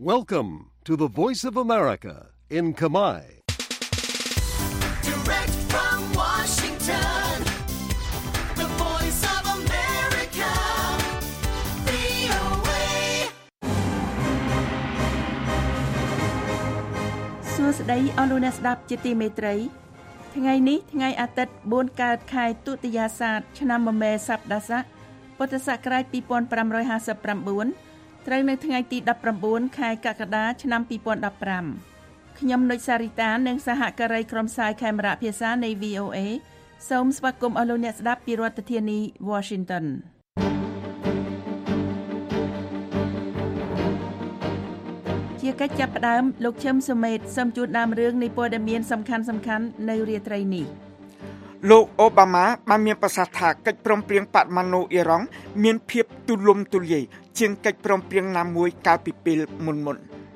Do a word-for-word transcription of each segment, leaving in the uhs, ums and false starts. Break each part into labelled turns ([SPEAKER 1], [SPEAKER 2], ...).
[SPEAKER 1] Welcome to the Voice of America in Khmer.
[SPEAKER 2] Direct from Washington, the Voice of America, វី អូ เอ
[SPEAKER 3] សួស្តីអស់លោកអ្នកស្ដាប់ជាទីមេត្រីថ្ងៃនេះថ្ងៃអាទិត្យបួនកើតខែទុតិយាសាទឆ្នាំមមែសប្តាស័កពុទ្ធសករាជពីរពាន់ប្រាំរយហាសិបប្រាំបួនត្រូវនៅថ្ងៃទីដប់ប្រាំបួនខែកក្កដាឆ្នាំពីរពាន់ដប់ប្រាំខ្ញុំនុចសារីតានិងសហការីក្រុមផ្សាយខេមរៈភាសានៃ វី អូ เอ សូមស្វាគមន៍អស់លោកអ្នកស្ដាប់ពីរដ្ឋធានី Washington ជាកិច្ចចាប់ផ្ដើមលោកឈឹមសុមេតសូមជូនដើមរឿងនៃព័ត៌មានសំខាន់ៗនៅរាត្រីនេះ
[SPEAKER 4] លោកអូបាម៉ាបានមានប្រសាសន៍ថាកិច្ចព្រមព្រៀងបរិមាណូអ៊ីរ៉ង់មានភាពទូលំទូលាយជាងកិច្ចព្រមព្រៀងណាមួយកាលពីពេលមុនមុន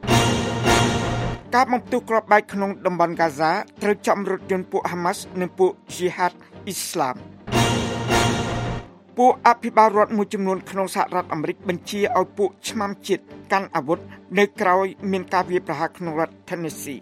[SPEAKER 4] ការបំផ្ទុះគ្រាប់បែកក្នុងតំបន់ហ្គាហ្សាត្រូវចំរថយន្តពួកហាម៉ាស់និងពួកហ្ជីហាតអ៊ីស្លាមពួកអភិបាលរដ្ឋមួយចំនួនក្នុងសហរដ្ឋអាមេរិកបញ្ជាឲ្យពួកឆ្មាំជាតិកាន់អាវុធនៅក្រៅមានការវាយប្រហារក្នុងរដ្ឋ Tennessee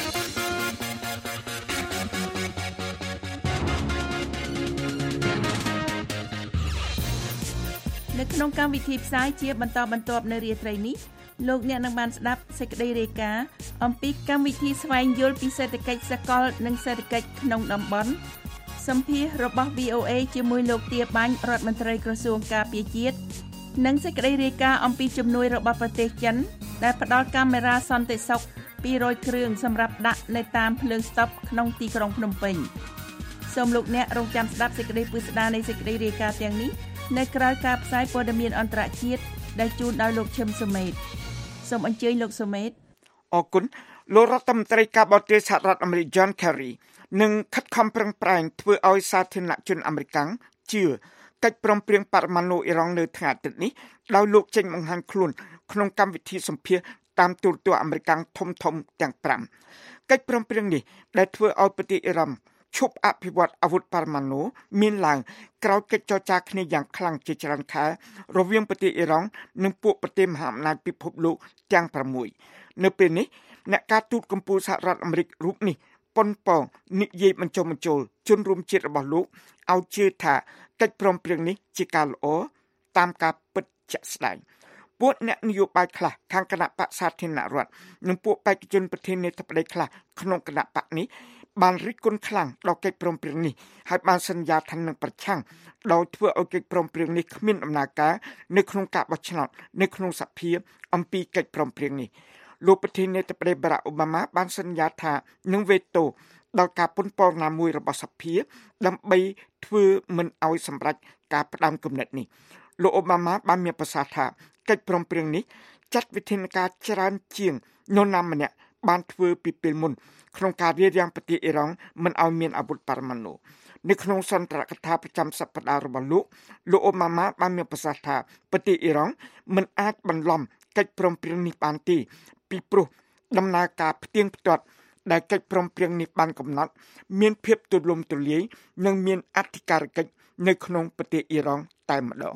[SPEAKER 3] នៅក្នុងកម្មវិធីផ្សាយជាបន្តបន្ទាប់នៅរាត្រីនេះលោកអ្នកនឹងបានស្ដាប់សេចក្តីរាយការណ៍អំពីកម្មវិធីស្វែងយល់ពីសេដ្ឋកិច្ចសកលនិងសេដ្ឋកិច្ចក្នុងតំបន់សម្ភាសន៍របស់ វី អូ เอ ជាមួយលោកទាបាញ់រដ្ឋមន្ត្រីក្រសួងការពារជាតិនិងសេចក្តីរាយការណ៍អំពីជំនួយរបស់ប្រទេសចិនដែលផ្ដល់កាមេរ៉ាសន្តិសុខពីររយគ្រឿងសម្រាប់ដាក់នៅតាមភ្លើងស្តុបក្នុងទីក្រុងភ្នំពេញសូមលោកអ្នករងចាំស្ដាប់សេចក្តីពិស្ដារនៃសេចក្តីរាយការណ៍ទាំងនេះនៅក្រៅការផ្សាយព័ត៌មានអន្តរជាតិដែលជូនដោយលោកឈឹមសុមេតសូមអញ្ជើញលោកសុមេត
[SPEAKER 4] អរគុណលោករដ្ឋមន្ត្រីការបរទេសសហរដ្ឋអាមេរិក John Kerry នឹងខិតខំប្រឹងប្រែងធ្វើឲ្យសាធារណជនអាមេរិកជឿកិច្ចព្រមព្រៀងបរិមាណូអ៊ីរ៉ង់នៅថ្ងៃអាទិត្យនេះដោយលោកចេញបង្ហាញខ្លួនក្នុងកម្មវិធីសម្ភាសន៍តាមទូរទស្សន៍អាមេរិកធំៗទាំងប្រាំកិច្ចព្រមព្រៀងនេះដែលធ្វើឲ្យប្រទេសអ៊ីរ៉ង់ឈប់អភិវឌ្ឍអាវុធបរិមាណូមានឡើងក្រោយកិច្ចចរចាគ្នាយ៉ាងខ្លាំងជាច្រើនខែរវាងប្រទេសអ៊ីរ៉ង់និងពួកប្រទេសមហាអំណាចពិភពលោកទាំងប្រាំមួយនៅពេលនេះអ្នកការទូតកម្ពុជាសហរដ្ឋអាមេរិករូបនេះប៉ុនប៉ងនិយាយបញ្ចុះបញ្ចូលជនរួមជាតិរបស់លោកឲ្យជឿថាកិច្ចព្រមព្រៀងនេះជាការល្អតាមការពិតជាក់ស្ដែងពួកអ្នកនយោបាយខ្លះខាងគណៈបក្សសាធារណរដ្ឋនិងពួកបេក្ខជនប្រធានាធិបតីខ្លះក្នុងគណៈបកនេះបានរិះគន់ខ្លាំងដល់កិច្ចព្រមព្រៀងនេះហើយបានសន្យាថានឹងប្រឆាំងដោយធ្វើឲ្យកិច្ចព្រមព្រៀងនេះគ្មានដំណើរការនៅក្នុងការបោះឆ្នោតនៅក្នុងសភាអំពីកិច្ចព្រមព្រៀងនេះលោកប្រធានាធិបតីបារ៉ាក់អូបាម៉ាបានសន្យាថានឹងវេតូដល់ការពន្យល់ណាមួយរបស់សភាដើម្បីធ្វើមិនឲ្យសម្រេចការផ្ដាំគំនិតនេះលោកអូបាម៉ាបានមានប្រសាសន៍ថាកិច្ចព្រមព្រៀងនេះចាត់វិធានការច្រើនជាងនរណាម្នាក់បានធ្វើពីពេលមុនក្នុងការរារាំងប្រទេសអ៊ីរ៉ង់មិនឲ្យមានអាវុធបរិមាណូនៅក្នុងសន្ទរកថាប្រចាំសប្តាហ៍របស់លោកលោកអូបាម៉ាបានមានប្រសាសន៍ថាប្រទេសអ៊ីរ៉ង់មិនអាចបន្លំកិច្ចព្រមព្រៀងនេះបានទេពីព្រោះដំណើរការផ្ទៀងផ្ទាត់ដែលកិច្ចព្រមព្រៀងនេះបានកំណត់មានភាពទូលំទូលាយនិងមានអធិការកិច្ចនៅក្នុងប្រទេសអ៊ីរ៉ង់តែម្ដង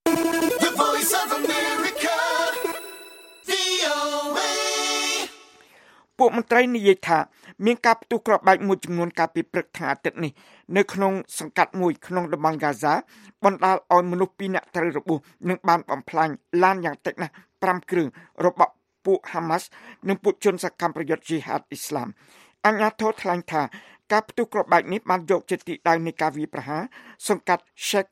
[SPEAKER 2] The Voice of America, វី អូ เอ
[SPEAKER 4] ពួកមន្ត្រីនិយាយថាមានការផ្ទុះគ្រាប់បែកមួយចំនួនកាលពីព្រឹកថ្ងៃអាទិត្យនេះនៅក្នុងសង្កាត់មួយក្នុងតំបន់ហ្គាហ្សាបណ្ដាលឲ្យមនុស្សពីរនាក់ត្រូវរបួសនិងបានបំផ្លាញឡានយ៉ាងតិចណាស់ប្រាំគ្រឿងរបស់ពួកហាម៉ាស់និងពួកជនសកម្មប្រយុទ្ធជីហាតអ៊ីស្លាមអាជ្ញាធរថ្លែងថាការផ្ទុះគ្រាប់បែកនេះបានយកជាទីដៅនៃការវាយប្រហារសង្កាត់ Sheikh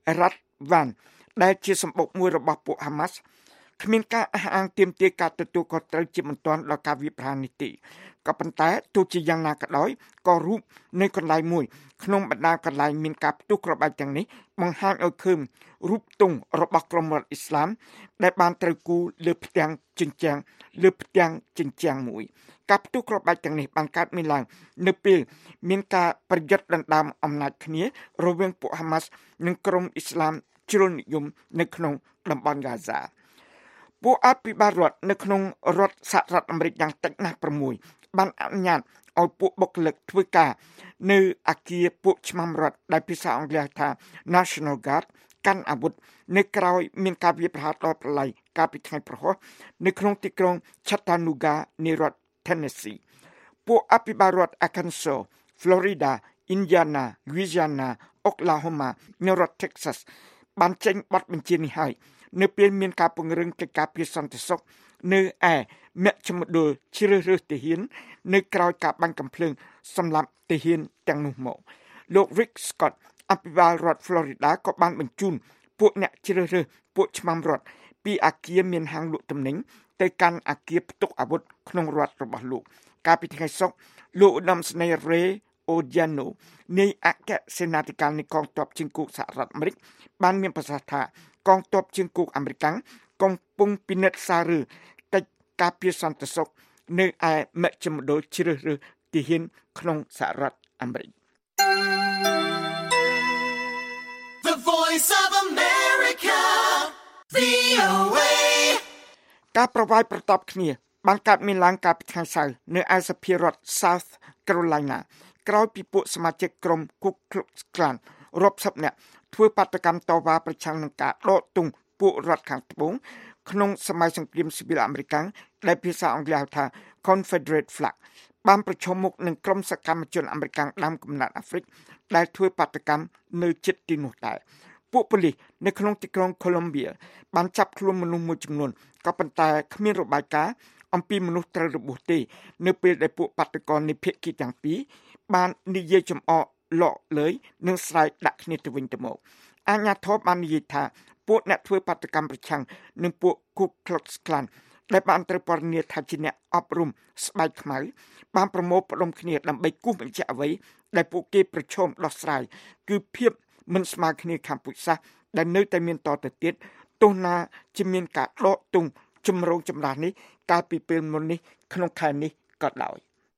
[SPEAKER 4] Radwan ដែលជាសម្បុកមួយរបស់ពួកហាម៉ាស់គ្មានការអះអាងទាមទារការទទួលខុសត្រូវជាបន្ទាន់ដល់ការវាយប្រហារនេះទេក៏ប៉ុន្តែទោះជាយ៉ាងណាក៏ដោយក៏រូបនៅកន្លែងមួយក្នុងបណ្ដាកន្លែងមានការផ្ទុះគ្រាប់បែកទាំងនេះបង្ហាញឲ្យឃើញរូបទង់របស់ក្រុមរដ្ឋអ៊ីស្លាមដែលបានត្រូវគូរលើផ្ទាំងជញ្ជាំងលើផ្ទាំងជញ្ជាំងមួយការផ្ទុះគ្រាប់បែកទាំងនេះបានកើតមានឡើងនៅពេលមានការប្រយុទ្ធដណ្ដើមអំណាចគ្នារវាងពួកហាម៉ាស់និងក្រុមអ៊ីស្លាមជ្រុលនិយមនៅក្នុងតំបន់ហ្គាហ្សាពួកអភិបាលរដ្ឋនៅក្នុងរដ្ឋសហរដ្ឋអាមេរិកយ៉ាងតិចណាស់ប្រាំមួយបានអនុញ្ញាតឲ្យពួកបុគ្គលិកធ្វើការនៅអគារពួកឆ្មាំរដ្ឋដែលភាសាអង់គ្លេសថា National Guard កាន់អាវុធនៅក្រៅមានការវាយប្រហារដល់ប្រឡាយកាលពីថ្ងៃប្រហោះនៅក្នុងទីក្រុង Chattanooga នៃរដ្ឋ Tennessee ពួកអភិបាលរដ្ឋ Arkansas, Florida, Indiana, Louisiana, Oklahoma និងរដ្ឋ Texas បានចេញបទបញ្ជានេះហើយនៅពេលមានការពង្រឹងកិច្ចការពារសន្តិសុខនៅឯមជ្ឈមណ្ឌលជ្រើសរើសទាហាននៅក្រៅការបាញ់កាំភ្លើងសម្រាប់ទាហានទាំងនោះមកលោក Rick Scott អភិបាលរដ្ឋ Florida ក៏បានបញ្ជូនពួកអ្នកជ្រើសរើសពួកឆ្មាំរដ្ឋពីអគារមានហាងលក់ទំនិញទៅកាន់អគារផ្ទុកអាវុធក្នុងរដ្ឋរបស់លោកកាលពីថ្ងៃសុក្រលោកឧត្តមសេនីយ៍ Ray Odierno នៃអគ្គសេនាធិការនៃកងទ័ពជើងគោកសហរដ្ឋអាមេរិកបានមានប្រសាសន៍ថាកងទ័ពជើងគោកអាមេរិកកំពុងពិនិត្យសាររើកិច្ចការពារសន្តិសុខនៅឯមជ្ឈមណ្ឌលជ្រើសរើសទាហានក្នុងសហរដ្ឋអាមេរិក
[SPEAKER 2] The Voice of America វី អូ เอ
[SPEAKER 4] ការប្រវាយប្រតបគ្នាបានកើតមានឡើងកាលពីថ្ងៃសៅរ៍នៅឯសភារដ្ឋ South Carolina ក្រោយពីពួកសមាជិកក្រុម Ku Klux Klan រាប់សិបនាក់ធ្វើបាតកម្មតវ៉ាប្រឆាំងនឹងការដកទង់ពួករដ្ឋខាងត្បូងក្នុងសម័យសង្គ្រាមស៊ីវិលអាមេរិកដែលភាសាអង់គ្លេសហៅថា Confederate Flag បានប្រឈមមុខនឹងក្រុមសកម្មជនអាមេរិកដើមកំណើតអាហ្វ្រិកដែលធ្វើបាតកម្មនៅជិតទីនោះដែរពួកប៉ូលីសនៅក្នុងទីក្រុង Columbia បានចាប់ខ្លួនមនុស្សមួយចំនួនក៏ប៉ុន្តែគ្មានរបាយការណ៍អំពីមនុស្សត្រូវរបួសទេនៅពេលដែលពួកបាតកោនៃភាគីទាំងពីរបាននិយាយចំអកលក់លើយនិងស្រែកដាក់គ្នាទៅវិញទៅមកអាជ្ញាធរបាននិយាយថាពួកអ្នកធ្វើបាតកម្មប្រឆាំងនឹងពួក Ku Klux Klan ដែលបានត្រូវពណ៌នាថាជាអ្នកអប់រំស្បែកខ្មៅបានប្រមូលផ្ដុំគ្នាដើម្បីគូសបញ្ជាក់អ្វីដែលពួកគេប្រឈមដោះស្រាយគឺភាពមិនស្មើគ្នាខាងពុជសាសន៍ដែលនៅតែមានតទៅទៀតទោះណាជាមានការដកទង់ជំរងចម្រាស់នេះកាលពីពេលមុននេះក្នុងខែនេះក៏ដោយ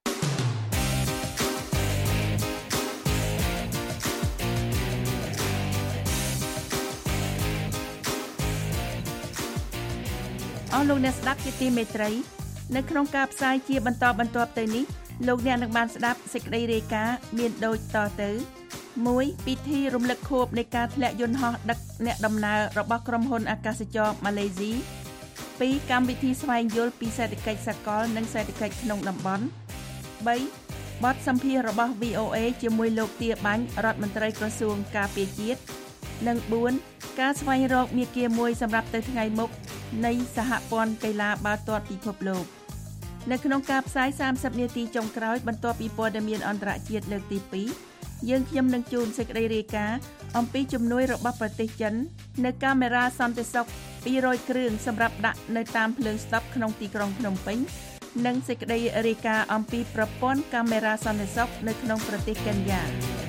[SPEAKER 3] អស់លោកអ្នកស្ដាប់ជាទីមេត្រីនៅក្នុងការផ្សាយជាបន្តបន្ទាប់ទៅនេះលោកអ្នកនឹងបានស្ដាប់សេចក្តីរាយការណ៍មានដូចតទៅមួយពិធីរំលឹកខួបនៃការធ្លាក់យន្តហោះដឹកអ្នកដំណើររបស់ក្រុមហ៊ុនអាកាសចរម៉ាឡេស៊ីពីរកម្មវិធីស្វែងយល់ពីសេដ្ឋកិច្ចសកលនិងសេដ្ឋកិច្ចក្នុងតំបន់បីបទសម្ភាសន៍របស់ វី អូ เอ ជាមួយលោកទាបាញ់រដ្ឋមន្ត្រីក្រសួងការពារជាតិនិងបួនការស្វែងរកមាគ៌ាមួយសម្រាប់ទៅថ្ងៃមុខនៃសហព័ន្ធកីឡាបាល់ទាត់ពិភពលោកនៅក្នុងការផ្សាយសាមសិបនាទីចុងក្រោយបន្ទាប់ពីព័ត៌មានអន្តរជាតិលើកទីពីរយើងខ្ញុំនឹងជូនសេចក្តីរាយការណ៍អំពីជំនួយរបស់ប្រទេសចិននៅកាមេរ៉ាសន្តិសុខពីររយគ្រឿងសម្រាប់ដាក់នៅតាមភ្លើងស្តុបក្នុងទីក្រុងភ្នំពេញនិងសេចក្តីរាយការណ៍អំពីប្រព័ន្ធកាមេរ៉ាសន្តិសុខនៅក្នុងប្រទេសកេនយ៉ា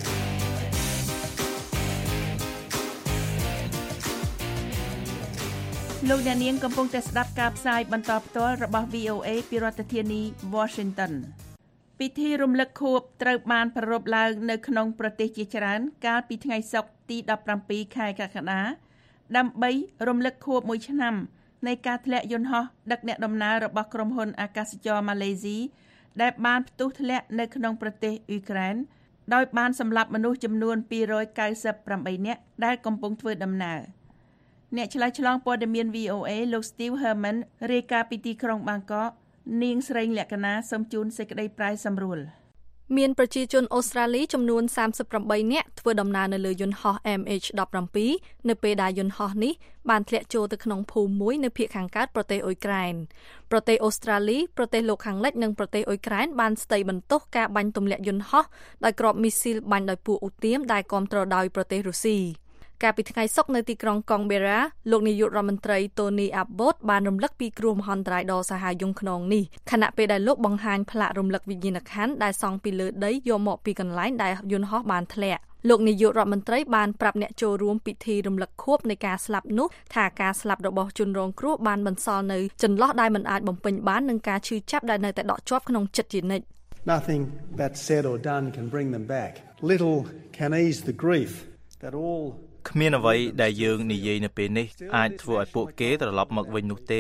[SPEAKER 3] លោកអ្នកនាងកំពុងតែស្ដាប់ការផ្សាយបន្តផ្ទាល់របស់ វី អូ เอ ពីរដ្ឋធានី Washington ពិធីរំលឹកខួបត្រូវបានប្រារព្ធឡើងនៅក្នុងប្រទេសជាច្រើនកាលពីថ្ងៃសុក្រទីដប់ប្រាំពីរខែកក្កដាដើម្បីរំលឹកខួបមួយឆ្នាំនៃការធ្លាក់យន្តហោះដឹកអ្នកដំណើររបស់ក្រុមហ៊ុនអាកាសចរម៉ាឡេស៊ីដែលបានផ្ទុះធ្លាក់នៅក្នុងប្រទេសអ៊ុយក្រែនដោយបានសម្លាប់មនុស្សចំនួនពីររយកៅសិបប្រាំបីនាក់ដែលកំពុងធ្វើដំណើរអ្នកឆ្លើយឆ្លងព័ត៌មាន វី អូ เอ លោក Steve Herman រាយការណ៍ពីទីក្រុងបាងកកនាងស្រីលក្ខណាសូមជូនសេចក្តីប្រាយសម្រួល
[SPEAKER 5] មានប្រជាជនអូស្ត្រាលីចំនួនសាមសិបប្រាំបីនាក់ធ្វើដំណើរនៅលើយន្តហោះ em hash ដប់ប្រាំពីរ នៅពេលដែលយន្តហោះនេះបានធ្លាក់ចូលទៅក្នុងភូមិមួយនៅភាគខាងកើតប្រទេសអ៊ុយក្រែនប្រទេសអូស្ត្រាលីប្រទេសលោកខាងលិចនិងប្រទេសអ៊ុយក្រែនបានស្ដីបន្ទោសការបាញ់ទម្លាក់យន្តហោះដោយគ្រាប់មីស៊ីលបាញ់ដោយពួកឧទាមដែលគាំទ្រដោយប្រទេសរុស្ស៊ីកាលពីថ្ងៃសុក្រនៅទីក្រុងកុងបេរ៉ាលោកនាយករដ្ឋមន្ត្រី Tony Abbott បានរំលឹកពីគ្រោះមហន្តរាយដ៏សាហាវយង់ខ្នងនេះខណៈពេលដែលលោកបង្ហាញផ្លាករំលឹកវិញ្ញាណក្ខន្ធដែលសង់ពីលើដីយកមកពីកន្លែងដែលយន្តហោះបានធ្លាក់លោកនាយករដ្ឋមន្ត្រីបានប្រាប់អ្នកចូលរួមពិធីរំលឹកខួបនៃការស្លាប់នោះថាការស្លាប់របស់ជនរងគ្រោះបានបន្សល់នៅចន្លោះដែលមិនអាចបំពេញបាននឹងការឈឺចាប់ដែលនៅតែដក់ជាប់ក្នុងចិត្តជានិច្ច
[SPEAKER 6] Nothing that's said or done can bring them back. Little can ease the grief that all
[SPEAKER 7] គ្មានអ្វីដែលយើងនិយាយនៅពេលនេះអាចធ្វើឲ្យពួកគេត្រឡប់មកវិញនោះទេ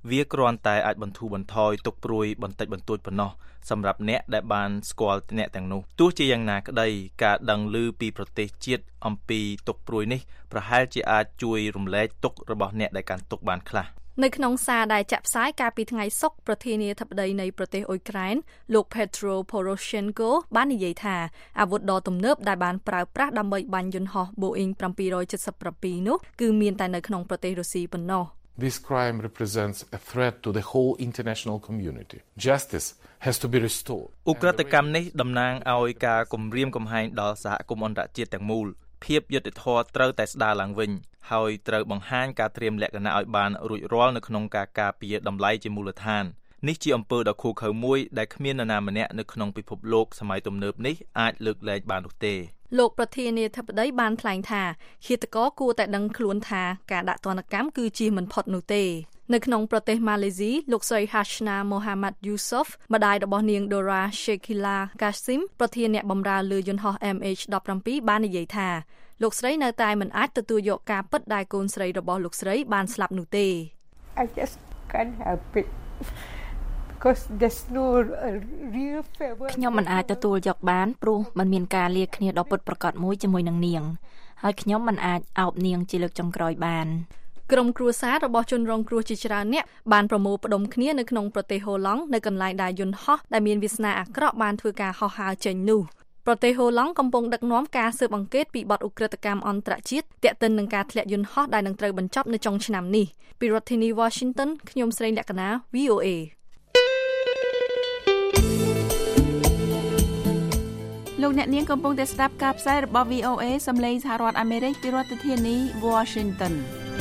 [SPEAKER 7] វាគ្រាន់តែអាចបន្ធូរបន្ថយទុក្ខព្រួយបន្តិចបន្តួចប៉ុណ្ណោះសម្រាប់អ្នកដែលបានស្គាល់អ្នកទាំងនោះទោះជាយ៉ាងណាក្តីការដឹងឮពីប្រទេសជាតិអំពីទុក្ខព្រួយនេះប្រហែលជាអាចជួយរំលែកទុក្ខរបស់អ្នកដែលកាន់ទុក្ខបានខ្លះ
[SPEAKER 5] នៅក្នុងសារដែលចាក់ផ្សាយកាលពីថ្ងៃសុក្រប្រធានាធិបតីនៃប្រទេសអ៊ុយក្រែនលោក Petro Poroshenko បាននិយាយថាអាវុធដ៏ទំនើបដែលបានប្រើប្រាស់ដើម្បីបាញ់យន្តហោះ Boeing seven seventy-seven នោះគឺមានតែនៅក្នុងប្រទេសរុស្ស៊ីប៉ុណ្ណោះ
[SPEAKER 8] This crime represents a threat to the whole international community. Justice has to be restored.
[SPEAKER 7] ឧក្រិដ្ឋកម្មនេះតំណាងឲ្យការគំរាមកំហែងដល់សហគមន៍អន្តរជាតិទាំងមូលភាពយុត្តិធម៌ត្រូវតែស្ដារឡើងវិញហើយត្រូវបង្ហាញការត្រៀមលក្ខណៈឲ្យបានរួចរាល់នៅក្នុងការការពារតម្លៃជាមូលដ្ឋាននេះជាអំពើដ៏ឃោរឃៅមួយដែលគ្មាននរណាម្នាក់នៅក្នុងពិភពលោកសម័យទំនើបនេះអាចលើកលែងបាននោះទេ
[SPEAKER 5] លោកប្រធានាធិបតីបានថ្លែងថាឃាតករគួរតែដឹងខ្លួនថាការដាក់ទណ្ឌកម្មគឺជៀសមិនផុតនោះទេនៅក្នុងប្រទេសម៉ាឡេស៊ីលោកស្រី Hashna Mohamad Yusof ម្ដាយរបស់នាង Dora Shekila Kasim ប្រធានអ្នកបម្រើលើយន្តហោះ M H seventeen បាននិយាយថាលោកស្រីនៅតែមិនអាចទទួលយកការពិតដែលកូនស្រីរបស់លោកស្រីបានស្លាប់នោះទេ
[SPEAKER 9] I just can't help it because there's no real favor
[SPEAKER 10] ខ្ញុំមិនអាចទទួលយកបានព្រោះมันមានការលាគ្នាដ៏ពិតប្រាកដមួយជាមួយនឹងនាងហើយខ្ញុំមិនអាចអោបនាងជាលើកចុងក្រោយបាន
[SPEAKER 5] ក្រុមគ្រួសាររបស់ជនរងគ្រោះជាច្រើនអ្នកបានប្រមូលផ្ដុំគ្នានៅក្នុងប្រទេសហូឡង់នៅកន្លែងដែលយន្តហោះដែលមានវាសនាអាក្រក់បានធ្វើការហោះហើរចេញនោះប្រទេសហូឡង់កំពុងដឹកនាំការស៊ើបអង្កេតពីបទឧក្រិដ្ឋកម្មអន្តរជាតិទាក់ទិននឹងការធ្លាក់យន្តហោះដែលនឹងត្រូវបញ្ចប់នៅចុងឆ្នាំនេះពីរដ្ឋធានី Washington ខ្ញុំស្រីលក្ខណា V O A
[SPEAKER 3] លោកអ្នកនាងកំពុងតែស្ដាប់ការផ្សាយរបស់ V O A សំឡេងសហរដ្ឋអាមេរិកពីរដ្ឋធានី Washington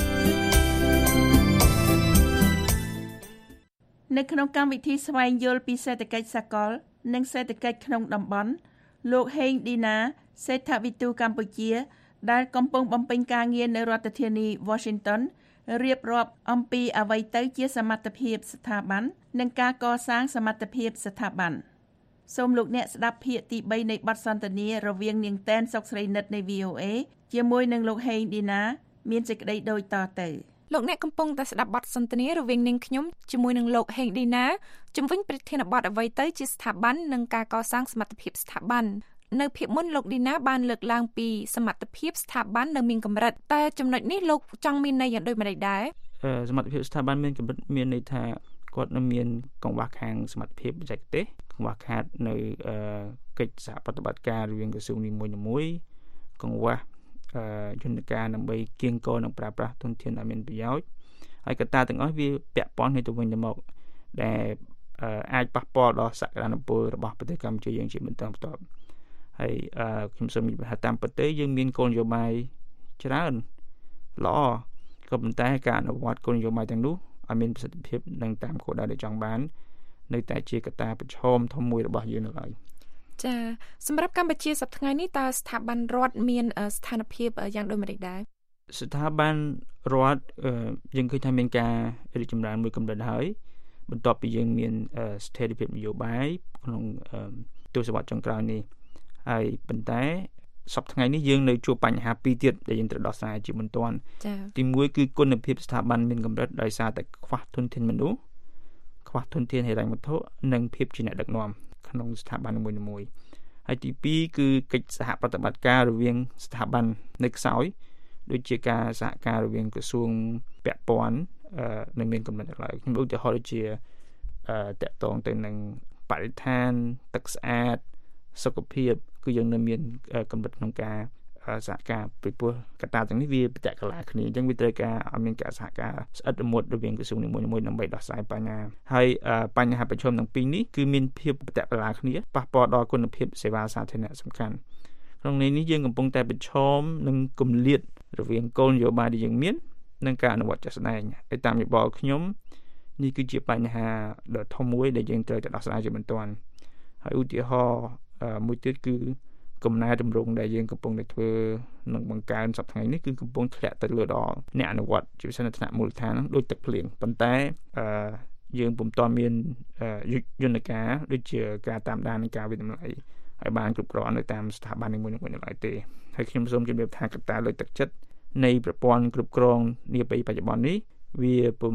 [SPEAKER 3] នៅក្នុងកម្មវិធីស្វែងយល់ពីសេដ្ឋកិច្ចសកលនិងសេដ្ឋកិច្ចក្នុងតំបន់លោកហេងឌីណាសេដ្ឋវិទូកម្ពុជាដែលកំពុងបំពេញការងារនៅរដ្ឋធានី Washington រៀបរាប់អំពីអ្វីទៅជាសមត្ថភាពស្ថាប័ននិងការកសាងសមត្ថភាពស្ថាប័នសូមលោកអ្នកស្ដាប់ភាគទី3នៃបទសន្ទនារវាងនាងតែនសុកស្រីនិតនៃ V O A ជាមួយនឹងលោកហេងឌីណាមានសេចក្តីដូចតទៅ
[SPEAKER 11] លោកអ្នកកំពុងតែស្ដាប់បទសន្ទនារវាងនាងខ្ញុំជាមួយនឹងលោកហេងឌីណាជំវិញប្រធានបទអ្វីទៅជាស្ថាប័ននិងការកសាងសមត្ថភាពស្ថាប័ននៅភាគមុនលោកឌីណាបានលើកឡើងពីសមត្ថភាពស្ថាប័ននៅមានកម្រិតតែចំណុចនេះលោកចង់មានន័យយ៉ាងដូចម្តេចដែរ
[SPEAKER 12] សមត្ថភាពស្ថាប័នមានកម្រិតមានន័យថាគាត់នៅមានកង្វះខាងសមត្ថភាពបច្ចេកទេសកង្វះខាតនៅកិច្ចសហប្រតិបត្តិការរវាងក្រសួងនីមួយៗកង្វះយន្តការដើម្បីគៀងគរនិងប្រើប្រាស់ធនធានឲ្យមានប្រយោជន៍ហើយកត្តាទាំងអស់វាពាក់ព័ន្ធគ្នាទៅវិញទៅមកដែលអាចប៉ះពាល់ដល់សក្តានុពលរបស់ប្រទេសកម្ពុជាយើងជាបន្តបន្ទាប់ហើយខ្ញុំសូមនិយាយថាតាមប្រទេសយើងមានគោលនយោបាយច្រើនល្អក៏ប៉ុន្តែការអនុវត្តគោលនយោបាយទាំងនោះឲ្យមានប្រសិទ្ធភាពនិងតាមគោលដៅដែលចង់បាននៅតែជាកត្តាប្រឈមធំមួយរបស់យើងនៅឡើយ
[SPEAKER 11] ចាសម្រាប់កម្ពុជាសប្តាហ៍ថ្ងៃនេះតើស្ថាប័នរដ្ឋមានស្ថានភាពយ៉ាងដូចម្តេចដែរ
[SPEAKER 12] ស្ថាប័នរដ្ឋយើងឃើញថាមានការរីកចម្រើនមួយកម្រិតហើយបន្ទាប់ពីយើងមានស្ថិរភាពនយោបាយក្នុងទសវត្សរ៍ចុងក្រោយនេះហើយប៉ុន្តែសប្តាហ៍ថ្ងៃនេះយើងនៅជួបបញ្ហាពីរទៀតដែលយើងត្រូវដោះស្រាយជាបន្ទាន់ទីមួយគឺគុណភាពស្ថាប័នមានកម្រិតដោយសារតែខ្វះធនធានមនុស្សខ្វះធនធានហិរញ្ញវត្ថុនិងភាពជាអ្នកដឹកនាំក្នុងស្ថាប័ននីមួយៗហើយទីពីរគឺកិច្ចសហប្រតិបត្តិការរវាងស្ថាប័ននៅខ្សោយដូចជាការសហការរវាងក្រសួងពាក់ព័ន្ធនៅមានកម្រិតឡើយខ្ញុំឧទាហរណ៍ដូចជាតកតងទៅនឹងបរិស្ថានទឹកស្អាតសុខភាពគឺយើងនៅមានកម្រិតក្នុងការសហការពីព្រោះកត្តាទាំងនេះវាប្រតិកលាគ្នាអញ្ចឹងវាត្រូវការឲ្យមានការសហការស្អិតរមួតរវាងក្រសួងនីមួយៗដើម្បីដោះស្រាយបញ្ហាហើយបញ្ហាប្រឈមទាំងពីរនេះគឺមានភាពប្រតិកលាគ្នាប៉ះពាល់ដល់គុណភាពសេវាសាធារណៈសំខាន់ក្នុងនេះនេះយើងកំពុងតែប្រឈមនឹងគម្លាតរវាងគោលនយោបាយដែលយើងមាននិងការអនុវត្តជាក់ស្ដែងហើយតាមយោបល់ខ្ញុំនេះគឺជាបញ្ហាដ៏ធំមួយដែលយើងត្រូវតែដោះស្រាយជាបន្ទាន់ហើយឧទាហរណ៍មួយទៀតគឺកំណែតម្រង់ដែលយើងកំពុងតែធ្វើនឹងបង្កើនសប្តាហ៍នេះគឺកំពុងធ្លាក់ទៅលើដល់អ្នកអនុវត្តជាពិសេសនៅថ្នាក់មូលដ្ឋានដូចទឹកភ្លៀងប៉ុន្តែយើងពុំទាន់មានយន្តការដូចជាការតាមដាននិងការវិនិច្ឆ័យឲ្យបានគ្រប់គ្រាន់នៅតាមស្ថាប័ននីមួយៗនៅឡើយទេហើយខ្ញុំសូមជម្រាបថាកត្តាលើកទឹកចិត្តនៃប្រព័ន្ធគ្រប់គ្រងនាពេលបច្ចុប្បន្ននេះវាពុំ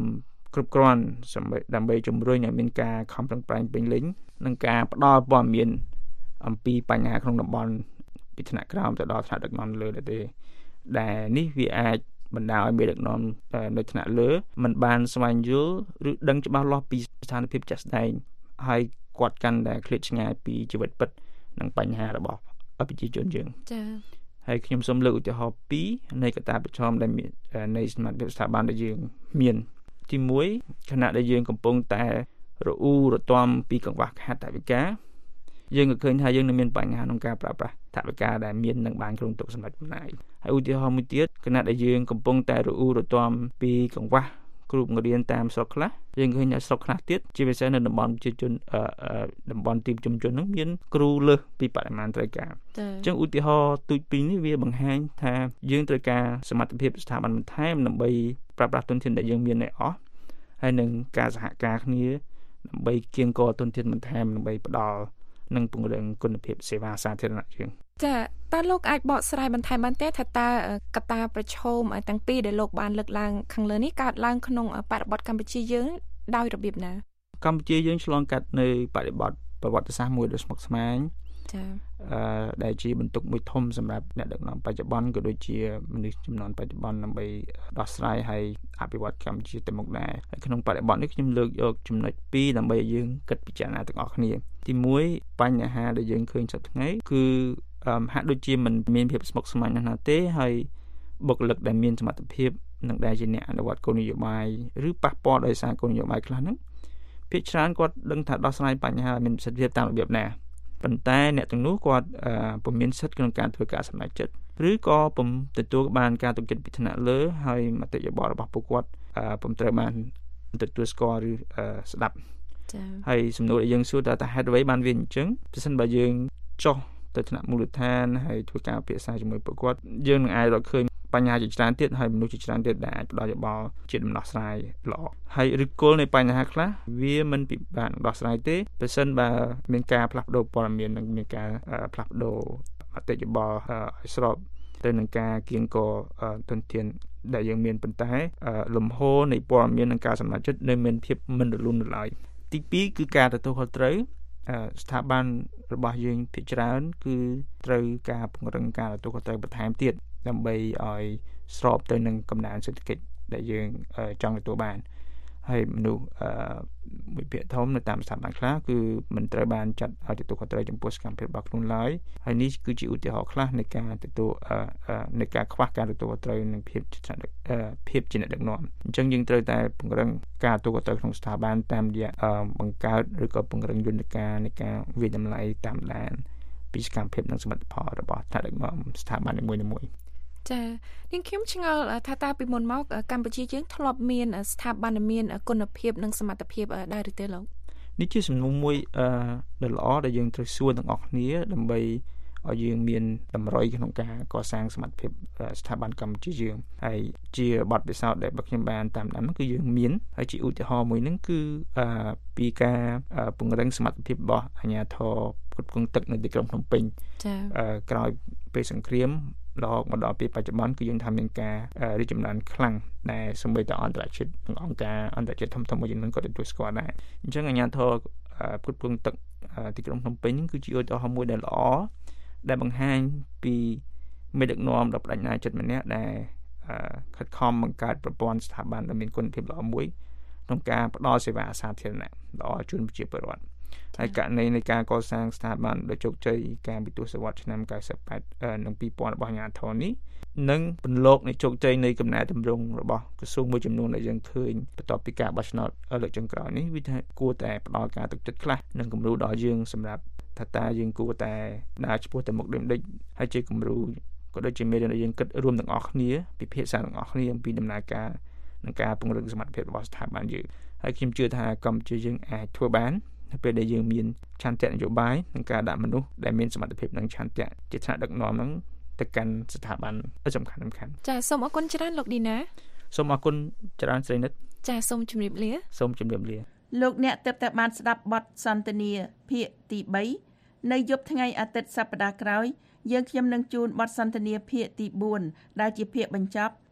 [SPEAKER 12] គ្រប់គ្រាន់ដើម្បីជំរុញឲ្យមានការខំប្រឹងប្រែងពេញលេញនិងការផ្ដល់ព័ត៌មានអំពីបញ្ហាក្នុងតំបន់ពីថ្នាក់ក្រោមទៅដល់ថ្នាក់ដឹកនាំលើដែរទេដែលនេះវាអាចបណ្ដាលឲ្យមេដឹកនាំនៅថ្នាក់លើមិនបានស្វែងយល់ឬដឹងច្បាស់លាស់ពីស្ថានភាពជាក់ស្ដែងហើយគាត់កាន់តែឃ្លាតឆ្ងាយពីជីវិតពិតនិងបញ្ហារបស់ប្រជាជនយើងចា៎ហើយខ្ញុំសូមលើកឧទាហរណ៍ពីរនៃកត្តាប្រឈមដែលមាននៃសមត្ថភាពស្ថាប័នដែលយើងមានទីមួយខណៈដែលយើងកំពុងតែរអ៊ូរទាំពីកង្វះខាតថវិកាយើងក៏ឃើញថាយើងនឹងមានបញ្ហាក្នុងការប្រើប្រាស់ថវិកាដែលមាននឹងបានក្នុងទុកសម្រាប់ចំណាយហើយឧទាហរណ៍មួយទៀតខណៈដែលយើងកំពុងតែរអ៊ូរទាំពីកង្វះគ្រូបង្រៀនតាមស្រុកខ្លះយើងឃើញថាស្រុកខ្លះទៀតជាពិសេសនៅតំបន់ប្រជាជនតំបន់ទីប្រជុំជនហ្នឹងមានគ្រូលើសពីបរិមាណត្រូវការអញ្ចឹងឧទាហរណ៍ទូចពីរនេះវាបង្ហាញថាយើងត្រូវការសមត្ថភាពស្ថាប័នបន្ថែមដើម្បីប្រើប្រាស់ទុនធានដែលយើងមានឲ្យអស់ហើយនឹងការសហការគ្នាដើម្បីគៀងគរទុនធានបន្ថែមដើម្បីផ្ដល់និងពង្រឹងគុណភាពសេវាសាធារណៈយើង
[SPEAKER 11] ចាតើលោកអាចបកស្រាយបន្ថែមបានទេថាតើកត្តាប្រឈមទាំងពីរដែលលោកបានលើកឡើងខាងលើនេះកើតឡើងក្នុងបរិបទកម្ពុជាយើងដោយរបៀបណា
[SPEAKER 12] កម្ពុជាយើងឆ្លងកាត់នៅបរិបទប្រវត្តិសាស្ត្រមួយដ៏ស្មុគស្មាញចាអឺដែលជាបន្ទុកមួយធំសម្រាប់អ្នកដឹកនាំបច្ចុប្បន្នក៏ដូចជាមនុស្សជំនាន់បច្ចុប្បន្នដើម្បីដោះស្រាយហើយអភិវឌ្ឍកម្ពុជាទៅមុខដែរហើយក្នុងបរិបទនេះខ្ញុំលើកយកចំណុចពីរដើម្បីឲ្យយើងគិតពិចារណាទាំងអស់គ្នាទីមួយបញ្ហាដែលយើងឃើញសប្តាហ៍ថ្ងៃគឺហាក់ដូចជាមិនមានភាពស្មុគស្មាញណាស់ទេហើយបុគ្គលិកដែលមានសមត្ថភាពនិងដែលជាអ្នកអនុវត្តគោលនយោបាយឬប៉ះពាល់ដោយសារគោលនយោបាយខ្លះហ្នឹងភាគច្រើនគាត់ដឹងថាដោះស្រាយបញ្ហាមានប្រសិទ្ធភាពតាមរបៀបណាប៉ុន្តែអ្នកទាំងនោះគាត់ពុំមានសិទ្ធិក្នុងការធ្វើការសម្រេចចិត្តឬក៏ពុំទទួលបានការទុកចិត្តពីថ្នាក់លើហើយមតិយោបល់របស់ពួកគាត់ពុំត្រូវបានទទួលស្គាល់ឬស្ដាប់ចា៎ហើយសំណួរដែលយើងសួរតើហេតុអ្វីបានវាអញ្ចឹងប្រសិនបើយើងចុះទៅថ្នាក់មូលដ្ឋានហើយធ្វើការពិភាក្សាជាមួយពួកគាត់យើងនឹងអាចរកឃើញបញ្ហាជាច្រើនទៀតហើយមនុស្សជាច្រើនទៀតដែលអាចផ្ដល់យោបល់ជាដំណោះស្រាយល្អហើយឬគល់នៃបញ្ហាខ្លះវាមិនពិបាកដោះស្រាយទេប្រសិនបើមានការផ្លាស់ប្ដូរព័ត៌មាននិងមានការផ្លាស់ប្ដូរមតិយោបល់ឲ្យស្របទៅនឹងការគៀងគរទុនធានដែលយើងមានប៉ុន្តែលំហូរនៃព័ត៌មាននិងការសម្រេចចិត្តនៅមានភាពមិនរលូនឡើយទីពីរគឺការទទួលខុសត្រូវស្ថាប័នរបស់យើងភាគច្រើនគឺត្រូវការពង្រឹងការទទួលខុសត្រូវបន្ថែមទៀតដើម្បីឲ្យស្របទៅនឹងកំណើនសេដ្ឋកិច្ចដែលយើងចង់ទទួលបានហើយមនុស្សមួយភាគធំនៅតាមស្ថាប័នខ្លះគឺមិនត្រូវបានចាត់ឲ្យទទួលខុសត្រូវចំពោះសកម្មភាពរបស់ខ្លួនឡើយហើយនេះគឺជាឧទាហរណ៍ខ្លះនៃការទទួលនៃការខ្វះការទទួលខុសត្រូវនិងភាពភាពជាអ្នកដឹកនាំអញ្ចឹងយើងត្រូវតែពង្រឹងការទទួលខុសត្រូវក្នុងស្ថាប័នតាមរយៈបង្កើតឬក៏ពង្រឹងយន្តការនៃការវិនិច្ឆ័យតាមដានពីសកម្មភាពនិងសមិទ្ធផលរបស់ថ្នាក់ដឹកនាំស្ថាប័ននីមួយៗ
[SPEAKER 11] ចានាងខ្ញុំឆ្ងល់ថាតើពីមុនមកកម្ពុជាយើងធ្លាប់មានស្ថាប័នមានគុណភាពនិងសមត្ថភាពដែរឬទេលោក
[SPEAKER 12] នេះជាសំណួរមួយដ៏ល្អដែលយើងត្រូវសួរទាំងអស់គ្នាដើម្បីឲ្យយើងមានតម្រុយក្នុងការកសាងសមត្ថភាពស្ថាប័នកម្ពុជាយើងហើយជាបទពិសោធន៍ដែលបើខ្ញុំបានតាមដានគឺយើងមានហើយជាឧទាហរណ៍មួយហ្នឹងគឺពីការពង្រឹងសមត្ថភាពរបស់អាជ្ញាធរគ្រប់គ្រងទឹកនៅទីក្រុងភ្នំពេញចា៎ក្រោយពេលសង្គ្រាមរហូតមកដល់ពេលបច្ចុប្បន្នគឺយើងថាមានការរីកចម្រើនខ្លាំងដែលសម្បីតែអន្តរជាតិនិងអង្គការអន្តរជាតិធំៗមួយចំនួនក៏ទទួលស្គាល់ដែរអញ្ចឹងអាជ្ញាធរគ្រប់គ្រងទឹកទីក្រុងភ្នំពេញគឺជាឧទាហរណ៍មួយដែលល្អដែលបង្ហាញពីមេដឹកនាំដ៏បដិញ្ញាចិត្តម្នាក់ដែលខិតខំបង្កើតប្រព័ន្ធស្ថាប័នដែលមានគុណភាពល្អមួយក្នុងការផ្ដល់សេវាសាធារណៈល្អជូនប្រជាពលរដ្ឋហើយករណីនៃការកសាងស្ថាប័នដ៏ជោគជ័យកាលពីទសវត្សរ៍ឆ្នាំ九十八និងពីរពាន់របស់អាជ្ញាធរនេះនិងពន្លកនៃជោគជ័យនៃកំណែទម្រង់របស់ក្រសួងមួយចំនួនដែលយើងឃើញបន្ទាប់ពីការបោះឆ្នោតលើកចុងក្រោយនេះវាថាគួរតែផ្ដល់ការទុកចិត្តខ្លះនិងគំរូដល់យើងសម្រាប់ថាតើយើងគួរតែដើរឆ្ពោះទៅមុខដូចដូចហើយជាគំរូក៏ដូចជាមេរៀនដែលយើងគិតរួមទាំងអស់គ្នាពិភាក្សាទាំងអស់គ្នាអំពីដំណើរការនិងការពង្រឹងសមត្ថភាពរបស់ស្ថាប័នយើងហើយខ្ញុំជឿថាកម្ពុជាយើងអាចធ្វើបាននៅពេលដែលយើងមានឆន្ទៈនយោបាយនិងការដាក់មនុស្សដែលមានសមត្ថភាពនិងឆន្ទៈជាថ្នាក់ដឹកនាំហ្នឹងទៅកាន់ស្ថាប័នសំខាន់សំខាន់
[SPEAKER 11] ចាសូមអរគុណច្រើនលោកឌីណា
[SPEAKER 12] សូមអរគុណច្រើនស្រីនិត
[SPEAKER 11] ចាសូមជម្រាបលា
[SPEAKER 12] សូមជម្រាបលា
[SPEAKER 3] លោកអ្នកទើបតែបានស្ដាប់បទសន្ទនាភាគទីបីនៅយប់ថ្ងៃអាទិត្យសប្តាហ៍ក្រោយយើងខ្ញុំនឹងជូនបទសន្ទនាភាគទីបួនដែលជាភាគបញ្ចប់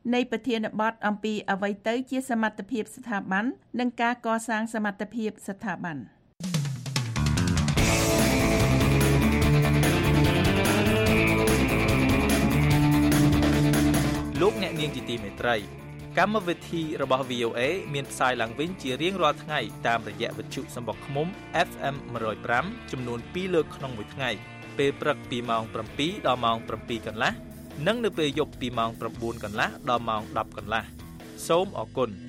[SPEAKER 3] នៃប្រធានបទអំពីអ្វីទៅជាសមត្ថភាពស្ថាប័ននិងការកសាងសមត្ថភាពស្ថាប័ន
[SPEAKER 7] លោកអ្នកនាងជាទីមេត្រីកម្មវិធីរបស់ វី អូ អេ មានផ្សាយឡើងវិញជារៀងរាល់ថ្ងៃតាមរយៈវិទ្យុសម្បុកឃ្មុំ អេฟ អេម one oh five ចំនួនពីរលើកក្នុងមួយថ្ងៃពេលព្រឹកពីម៉ោងsevenដល់ម៉ោងsevenកន្លះនិងនៅពេលយប់ពីម៉ោងnineកន្លះដល់ម៉ោងtenកន្លះសូមអរគុណ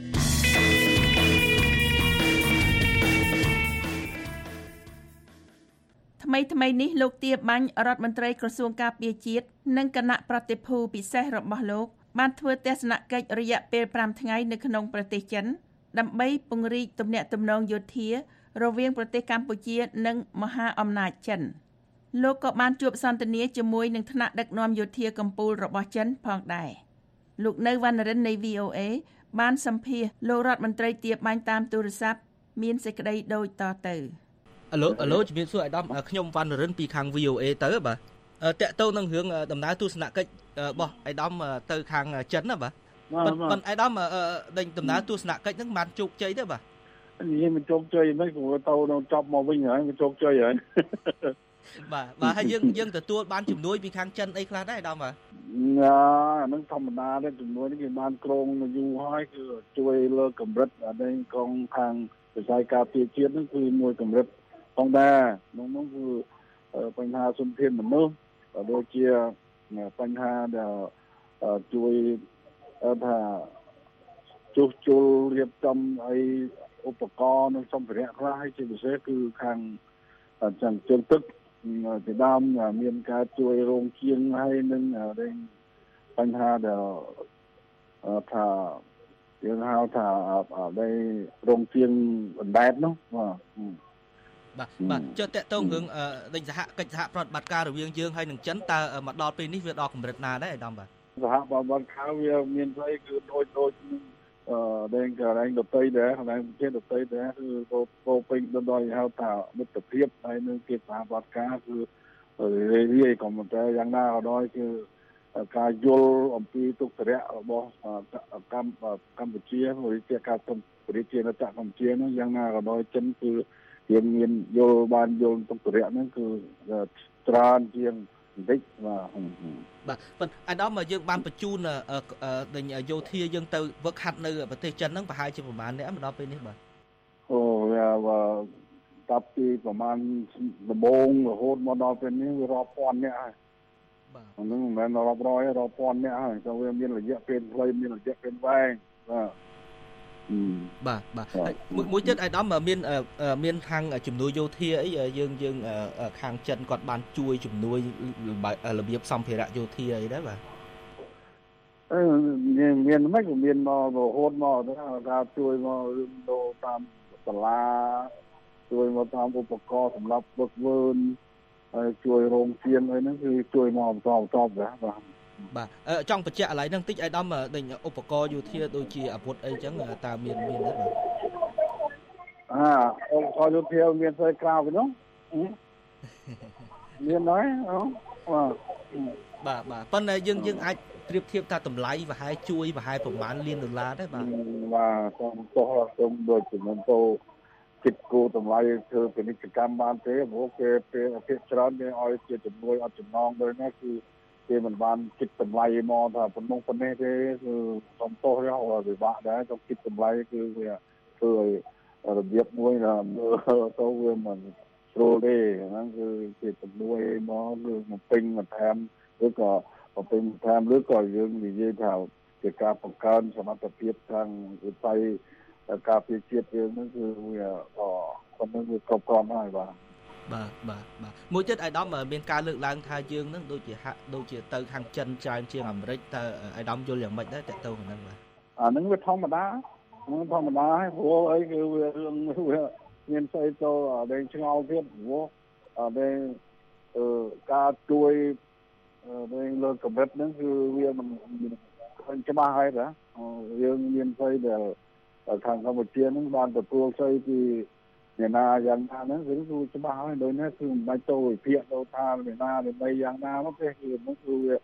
[SPEAKER 3] ថ្មីថ្មីនេះលោកទាបាញ់រដ្ឋមន្ត្រីក្រសួងការពារជាតិនិងគណៈប្រតិភូពិសេសរបស់លោកបានធ្វើទស្សនកិច្ចរយៈពេលfiveថ្ងៃនៅក្នុងប្រទេសចិនដើម្បីពង្រីកទំនាក់ទំនងយោធារវាងប្រទេសកម្ពុជានិងមហាអំណាចចិនលោកក៏បានជួបសន្ទនាជាមួយនឹងថ្នាក់ដឹកនាំយោធាកម្ពុជារបស់ចិនផងដែរលោកនៅវណ្ណរិននៃ វី អូ អេ បានសម្ភាសលោករដ្ឋមន្ត្រីទាបាញ់តាមទូរស័ព្ទមានសេចក្តីដូចតទៅ
[SPEAKER 13] អឡូអឡូជំរាបសួរអាដាមខ្ញុំវណ្ណរិនពីខាង វី អូ អេ ទៅបាទតកតទៅនឹងរឿងដំណើរទស្សនកិច្ចរបស់អាដាមទៅខាងចិនណាបាទប៉ុន្តែអាដាមដេញដំណើរទស្សនកិច្ចហ្នឹងបានជោគជ័យទេបាទ
[SPEAKER 14] និយាយមិនជោគជ័យមិនព្រោះទៅដល់ចប់មកវិញហើយមិនជោគជ័យហើយ
[SPEAKER 13] បាទបាទហើយយើងយើងទទួលបានជំនួយពីខាងចិនអីខ្លះដែរអាដាមបាទ
[SPEAKER 14] ណាអានឹងធម្មតាទេជំនួយនេះគេបានក្រងយូរហើយគឺជួយលើកកម្រិតអានេះកងខាងវិស័យការពារជាតិហ្នឹងគឺមួយកម្រិតផងដែរក្នុងនោះគឺបញ្ហាសុនធានមនុស្សដូចជាបញ្ហាដែលជួយថាជួសជុលរៀបចំអីឧបករណ៍និងសម្ភារៈខ្លះហើយជាពិសេសគឺខាងចង្កឹងទឹកពីដើមមានការជួយរោងជាងហើយនឹងបញ្ហាដែលថាយើងហៅថាដែលរោងជាងបណ្ដែតនោះបាទ
[SPEAKER 13] បាទបាទចុះតកតងរឿងដេញសហកិច្ចសហប្រតិបត្តិការរវាងយើងហើយនឹងចិនតើមកដល់ពេលនេះវាដល់កម្រិតណាដែរអាដាមបាទ
[SPEAKER 14] សហប្រតិបត្តិការវាមានស្អីគឺដូចដូចអឺដែលកន្លែងដតីដែរកន្លែងជាដតីដែរគឺពោពេញទៅដោយហៅថាមិត្តភាពហើយនឹងជាសហប្រតិបត្តិការគឺរាយរាយក៏មិនតែយ៉ាងណាក៏ដោយគឺការយល់អំពីទុក្ខធរៈរបស់កម្ពុជាកម្ពុជាឬជាការទំរាជាណាចក្រកម្ពុជានោះយ៉ាងណាក៏ដោយចិនគឺយើងមានយល់បានយល់ទុក្ខធរៈហ្នឹងគឺច្រើនជាងបន្តិចបាទ
[SPEAKER 13] បាទប៉ុន្តែអាដាមយើងបានបញ្ជូនដេញយោធាយើងទៅវឹកហាត់នៅប្រទេសចិនហ្នឹងប្រហែលជាប្រហែលអ្នកមកដល់ពេលនេះបាទ
[SPEAKER 14] អូវាតាប់ពីប្រហែលដំបងរហូតមកដល់ពេលនេះវារាប់ពាន់អ្នកហើយបាទហ្នឹងមិនមែនរាប់រយរាប់ពាន់អ្នកហើយក៏វាមានរយៈពេលខ្លីមានរយៈពេលវែងបាទ
[SPEAKER 13] បាទបាទមួយមួយទៀតអាដាមមានមានខាងជំនួយយោធាអីយើងយើងខាងចិនគាត់បានជួយជំនួយរបៀបសម្ភារៈយោធាអីដែរបាទ
[SPEAKER 14] អឺមានមានមិនមានមករហូតមកថាជួយមកដូរតាមសាលាជួយមកតាមឧបករណ៍សម្រាប់វឹកវើនហើយជួយរោងជាងអីហ្នឹងគឺជួយមកបន្តបន្តដែរបាទ
[SPEAKER 13] បាទចង់បញ្ជាក់កន្លែងហ្នឹងតិចអាដាមដេញឧបករណ៍យោធាដូចជាអាវុធអីចឹងតើមានមានទេបាទ
[SPEAKER 14] អាឧបករណ៍យោធាមានស្អីក្រៅពីនោះមានហើយអូ
[SPEAKER 13] បាទបាទប៉ុន្តែយើងយើងអាចប្រៀបធៀបថាតម្លៃប្រហែលជួយប្រហែលប្រមាណលានដុល្លារដែរបាទ
[SPEAKER 14] បាទខ្ញុំទោះខ្ញុំដូចជំនុំទៅគិតគូតម្លៃធ្វើពាណិជ្ជកម្មបានទេព្រោះគេពេលភាគច្រើនគេឲ្យជាជំនួយអត់ចំណងដូចនេះគឺគេមិនបានគិតតម្លៃមកថាប៉ុណ្ណោះប៉ុណ្ណេះទេគឺសំទោសយកពិបាកដែរต้องគិតតម្លៃគឺវាធ្វើឲ្យរបៀបមួយណាទៅវាមិនស្រួលទេហ្នឹងគឺជាជំនួយមកគឺមកពេញបន្ថែមឬក៏មកពេញបន្ថែមឬក៏យើងនិយាយថាជាការបង្កើនសមត្ថភាពខាងវិស័យការពារជាតិយើងហ្នឹងគឺវាក៏ប៉ុណ្ណឹងវាគ្រប់គ្រាន់ហើយបាទ
[SPEAKER 13] បាទបាទបាទមួយទៀតអាដាមមានការលើកឡើងថាយើងនឹងដូចជាហាក់ដូចជាទៅខាងចិនច្រើនជាងអាមេរិកតើអាដាមយល់យ៉ាងម៉េចដែរតើទៅហ្នឹងបាទ
[SPEAKER 14] អាហ្នឹងវាធម្មតាហ្នឹងធម្មតាហើយព្រោះអីគឺវារឿងវាមានស្អីទៅដែលឆ្ងល់ទៀតព្រោះដែលការជួយដែលលើកម្រិតហ្នឹងគឺវាមិនឃើញច្បាស់ហើយណាយើងមានស្អីដែលខាងកម្ពុជាហ្នឹងបានទទួលស្អីពីអ្នកណាយ៉ាងណាហ្នឹងគឺគឺច្បាស់ហើយដូចនេះគឺមិនបាច់ទៅវិភាគទៅថាអ្នកណាដើម្បីយ៉ាងណានោះទេគឺនោះគឺវា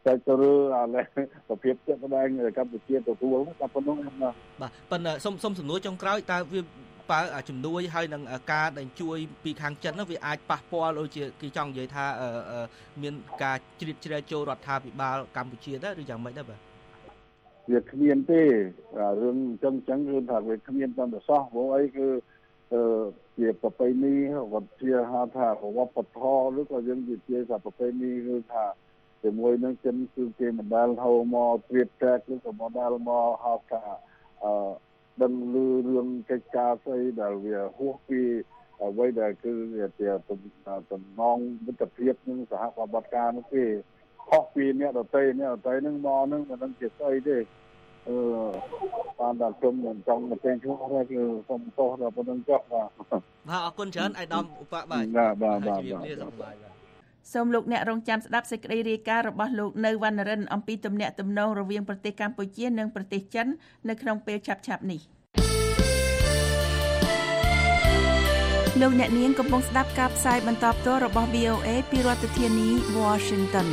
[SPEAKER 14] តែទៅរើអាឡែប្រភេទជាក់ស្ដែងកម្ពុជាទទួលតែប៉ុណ្ណឹងបាទ
[SPEAKER 13] ប៉ុន្តែសុំសុំសំណួរចុងក្រោយតើវាបើជំនួយហើយនឹងការដែលជួយពីខាងចិននោះវាអាចប៉ះពាល់ដូចជាគេចង់និយាយថាមានការជ្រៀតជ្រែកចូលរដ្ឋាភិបាលកម្ពុជាដែរឬយ៉ាងម៉េចដែរបាទ
[SPEAKER 14] វាគ្មានទេរឿងអញ្ចឹងអញ្ចឹងគឺថាវាគ្មានតាមប្រសោះព្រោះអីគឺអឺជាប្រពៃណីវត្តជាហៅថាវប្បធម៌ឬក៏យើងនិយាយថាប្រពៃណីគឺថាជាមួយនឹងចិនគឺគេមិនដែលហៅមកត្រៀបតែគឺក៏មិនដែលមកហៅថាអឺដឹងលឺរឿងកិច្ចការស្អីដែលវាហួសពីអ្វីដែលគឺវាជាតំណងមិត្តភាពនឹងសហប្រតិបត្តិការនោះទេខុសពីអ្នកដទៃអ្នកដទៃនឹងមកនឹងមិនដឹងជាស្អីទេអឺតាមដល់ខ្ញុំមិនចង់មកពេញឈ្មោះទេគឺសុំទោសដល់ប៉ុណ្្នឹងចុះបាទ
[SPEAKER 13] បាទអរគុណច្រើនអាយដាមឧបបាទ
[SPEAKER 14] បាទបាទបាទ
[SPEAKER 3] សូមលោកអ្នករងចាំស្ដាប់សេចក្តីរាយការណ៍របស់លោកនៅវណ្ណរិនអំពីទំនាក់ទំនងរវាងប្រទេសកម្ពុជានិងប្រទេសចិននៅក្នុងពេលឆាប់ៗនេះលោកអ្នកនាងកំពុងស្ដាប់ការផ្សាយបន្តផ្ទាល់របស់ វី អូ អេ ពីរដ្ឋធានី Washington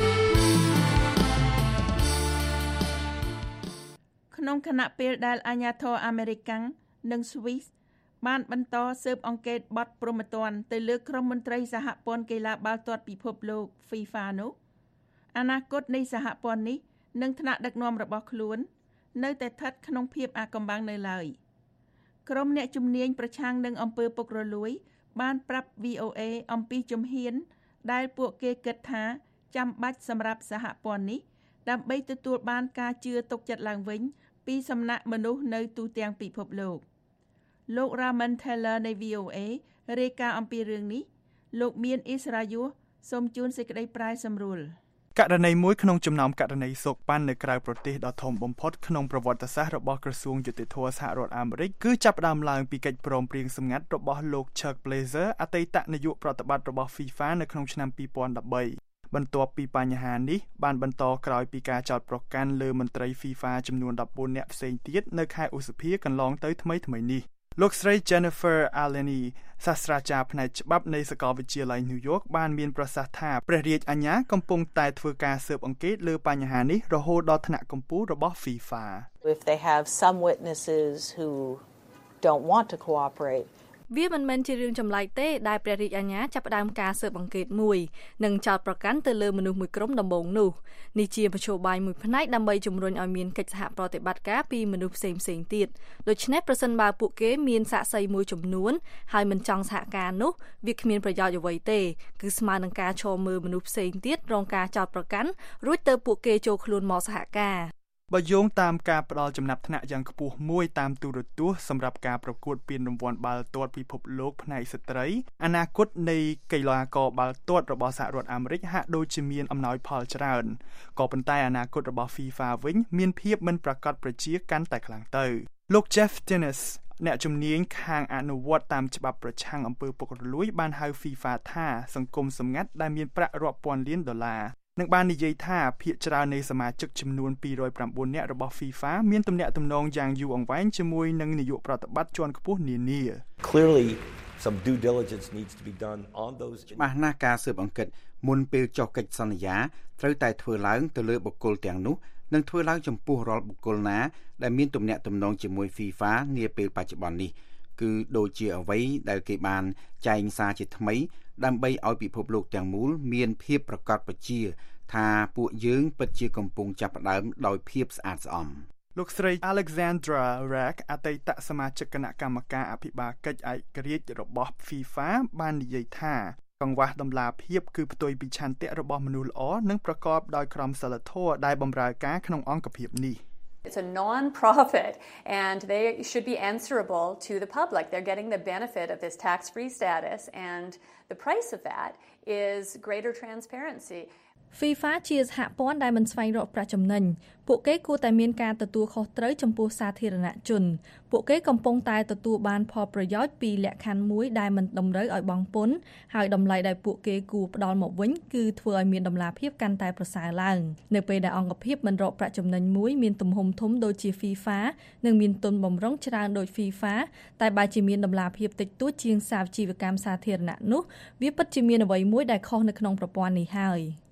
[SPEAKER 3] ក្នុងខណៈពេលដែលអាជ្ញាធរអាមេរិកនិងស្វីសបានបន្តស៊ើបអង្កេតបទព្រហ្មទណ្ឌទៅលើក្រុមមន្ត្រីសហព័ន្ធកីឡាបាល់ទាត់ពិភពលោក FIFA នោះអនាគតនៃសហព័ន្ធនេះនិងថ្នាក់ដឹកនាំរបស់ខ្លួននៅតែស្ថិតក្នុងភាពអាថ៌កំបាំងនៅឡើយក្រុមអ្នកជំនាញប្រឆាំងនឹងអំពើពុករលួយបានប្រាប់ វី អូ អេ អំពីជំហានដែលពួកគេគិតថាចាំបាច់សម្រាប់សហព័ន្ធនេះដើម្បីទទួលបានការជឿទុកចិត្តឡើងវិញពីសំណាក់មនុស្សនៅទូទាំងពិភពលោកលោក Raman Taylor នៃ វី អូ អេ រាយការណ៍អំពីរឿងនេះលោកមានអ៊ីស្រាយុសសូមជូនសេចក្តីប្រែសម្រួល
[SPEAKER 15] ករណីមួយក្នុងចំណោមករណីសោកប៉ាន់នៅក្រៅប្រទេសដ៏ធំបំផុតក្នុងប្រវត្តិសាស្ត្ររបស់ក្រសួងយុតិធធម៌សហរដ្ឋអាមេរិកគឺចាប់ផ្ដើមឡើងពីកិច្ចព្រមព្រៀងសម្ងាត់របស់លោក Chuck Blazer អតីតនាយកប្រតិបត្តិរបស់ FIFA នៅក្នុងឆ្នាំពីរពាន់ដប់បីបន្ទាប់ពីបញ្ហានេះបានបន្តក្រោយពីការចោទប្រកាន់លើមន្ត្រី FIFA ចំនួនដប់បួននាក់ផ្សេងទៀតនៅខែឧសភាកន្លងទៅថ្មីៗនេះលោកស្រី Jennifer Aleni សាស្ត្រាចារ្យផ្នែកច្បាប់នៃសាកលវិទ្យាល័យ New York បានមានប្រសាសន៍ថាព្រះរាជអាជ្ញាកំពុងតែធ្វើការស៊ើបអង្កេតលើបញ្ហានេះរហូតដល់ថ្នាក់កំពូលរបស់ FIFA.
[SPEAKER 16] If they have some witnesses who don't want to cooperate
[SPEAKER 5] វាមិនមែនជារឿងចម្លែកទេដែលព្រះរាជអាជ្ញាចាប់ផ្ដើមការស៊ើបអង្កេតមួយនិងចោទប្រកាន់ទៅលើមនុស្សមួយក្រុមដំបូងនោះនេះជាមធ្យោបាយមួយផ្នែកដើម្បីជំរុញឲ្យមានកិច្ចសហប្រតិបត្តិការពីមនុស្សផ្សេងផ្សេងទៀតដូច្នេះប្រសិនបើពួកគេមានសាក្សីមួយចំនួនហើយមិនចង់សហការនោះវាគ្មានប្រយោជន៍អ្វីទេគឺស្មើនឹងការឈរមើលមនុស្សផ្សេងទៀតរងការចោទប្រកាន់រួចទៅពួកគេចូលខ្លួនមកសហការ
[SPEAKER 15] បើយោងតាមការផ្ដល់ចំណាត់ថ្នាក់យ៉ាងខ្ពស់មួយតាមទូរទស្សន៍សម្រាប់ការប្រកួតពានរង្វាន់បាល់ទាត់ពិភពលោកផ្នែកស្ត្រីអនាគតនៃកីឡាករបាល់ទាត់របស់សហរដ្ឋអាមេរិកហាក់ដូចជាមានអំណោយផលច្រើនក៏ប៉ុន្តែអនាគតរបស់ FIFA វិញមានភាពមិនប្រាកដប្រជាកាន់តែខ្លាំងទៅលោក Jeff Dennis អ្នកជំនាញខាងអនុវត្តតាមច្បាប់ប្រឆាំងអំពើពុករលួយបានហៅ FIFA ថាសង្គមសម្ងាត់ដែលមានប្រាក់រាប់ពាន់លានដុល្លារនឹងបាននិយាយថាភាគច្រើននៃសមាជិកចំនួនពីររយប្រាំបួននាក់របស់ FIFA មានទំនាក់ទំនងយ៉ាងយូរអង្វែងជាមួយនឹងនាយកប្រតិបត្តិជាន់ខ្ពស់នានា
[SPEAKER 17] Clearly some due diligence needs to be done on those
[SPEAKER 18] ច្បាស់ណាស់ការស៊ើបអង្កេតមុនពេលចុះកិច្ចសន្យាត្រូវតែធ្វើឡើងទៅលើបុគ្គលទាំងនោះនិងធ្វើឡើងចំពោះរាល់បុគ្គលណាដែលមានទំនាក់ទំនងជាមួយ FIFA នាពេលបច្ចុប្បន្ននេះគឺដូចជាអ្វីដែលគេបានចែងសារជាថ្មីដើម្បីឲ្យពិភពលោកទាំងមូលមានភាពប្រកបប្រជាថាពួកយើងពិតជាកំពុងចាប់ផ្ដើមដោយភាពស្អាតស្អំ
[SPEAKER 15] លោកស្រី Alexandra Rack អតីតសមាជិកគណៈកម្មការអភិបាលកិច្ចឯករាជ្យរបស់ FIFA បាននិយាយថាកង្វះតម្លាភាពគឺផ្ទុយពីឆន្ទៈរបស់មនុស្សល្អនិងប្រកបដោយក្រមសីលធម៌ដែលបម្រើការក្នុងអង្គភាពនេះ
[SPEAKER 19] It's a non-profit and they should be answerable to the public. They're getting the benefit of this tax-free status and the price of that is greater transparency.
[SPEAKER 5] FIFA ជាសហព័ន្ធដែលមិនស្វែងរកប្រាក់ចំណេញពួកគេគួរតែមានការទទួលខុសត្រូវចំពោះសាធារណជនពួកគេកំពុងតែទទួលបានផលប្រយោជន៍ពីលក្ខខណ្ឌមួយដែលមិនតម្រូវឲ្យបង់ពន្ធហើយតម្លៃដែលពួកគេគួរផ្ដល់មកវិញគឺធ្វើឲ្យមានតម្លាភាពកាន់តែប្រសើរឡើងនៅពេលដែលអង្គភាពមិនរកប្រាក់ចំណេញមួយមានទំហំធំដូចជា FIFA និងមានទុនបម្រុងច្រើនដូច FIFA តែបើជាមានតម្លាភាពតិចតួចជាងសាជីវកម្មសាធារណៈនោះវាពិតជាមានអ្វីមួយដែលខុសនៅក្នុងប្រព័ន្ធនេះហើយ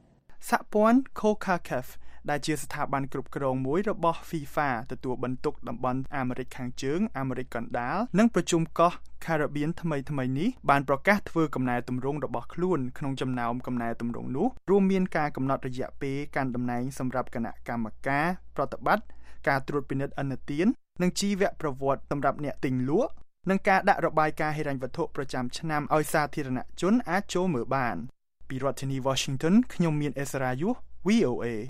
[SPEAKER 15] សហព័ន្ធ CONCACAF ដែលជាស្ថាប័នគ្រប់គ្រងមួយរបស់ FIFA ទទួលបន្ទុកតំបន់អាមេរិកខាងជើងអាមេរិកកណ្ដាលនិងប្រជុំកោះ Caribbean ថ្មីថ្មីនេះបានប្រកាសធ្វើកំណែទម្រង់របស់ខ្លួនក្នុងចំណោមកំណែទម្រង់នោះរួមមានការកំណត់រយៈពេលកាន់តំណែងសម្រាប់គណៈកម្មការប្រតិបត្តិការត្រួតពិនិត្យឥណទាននិងជីវប្រវត្តិសម្រាប់អ្នកទិញលក់និងការដាក់របាយការណ៍ហិរញ្ញវត្ថុប្រចាំឆ្នាំឲ្យសាធារណជនអាចចូលមើលបានពីរដ្ឋធានី Washington ខ្ញុំមានអេសរ៉ាយុ វី អូ អេ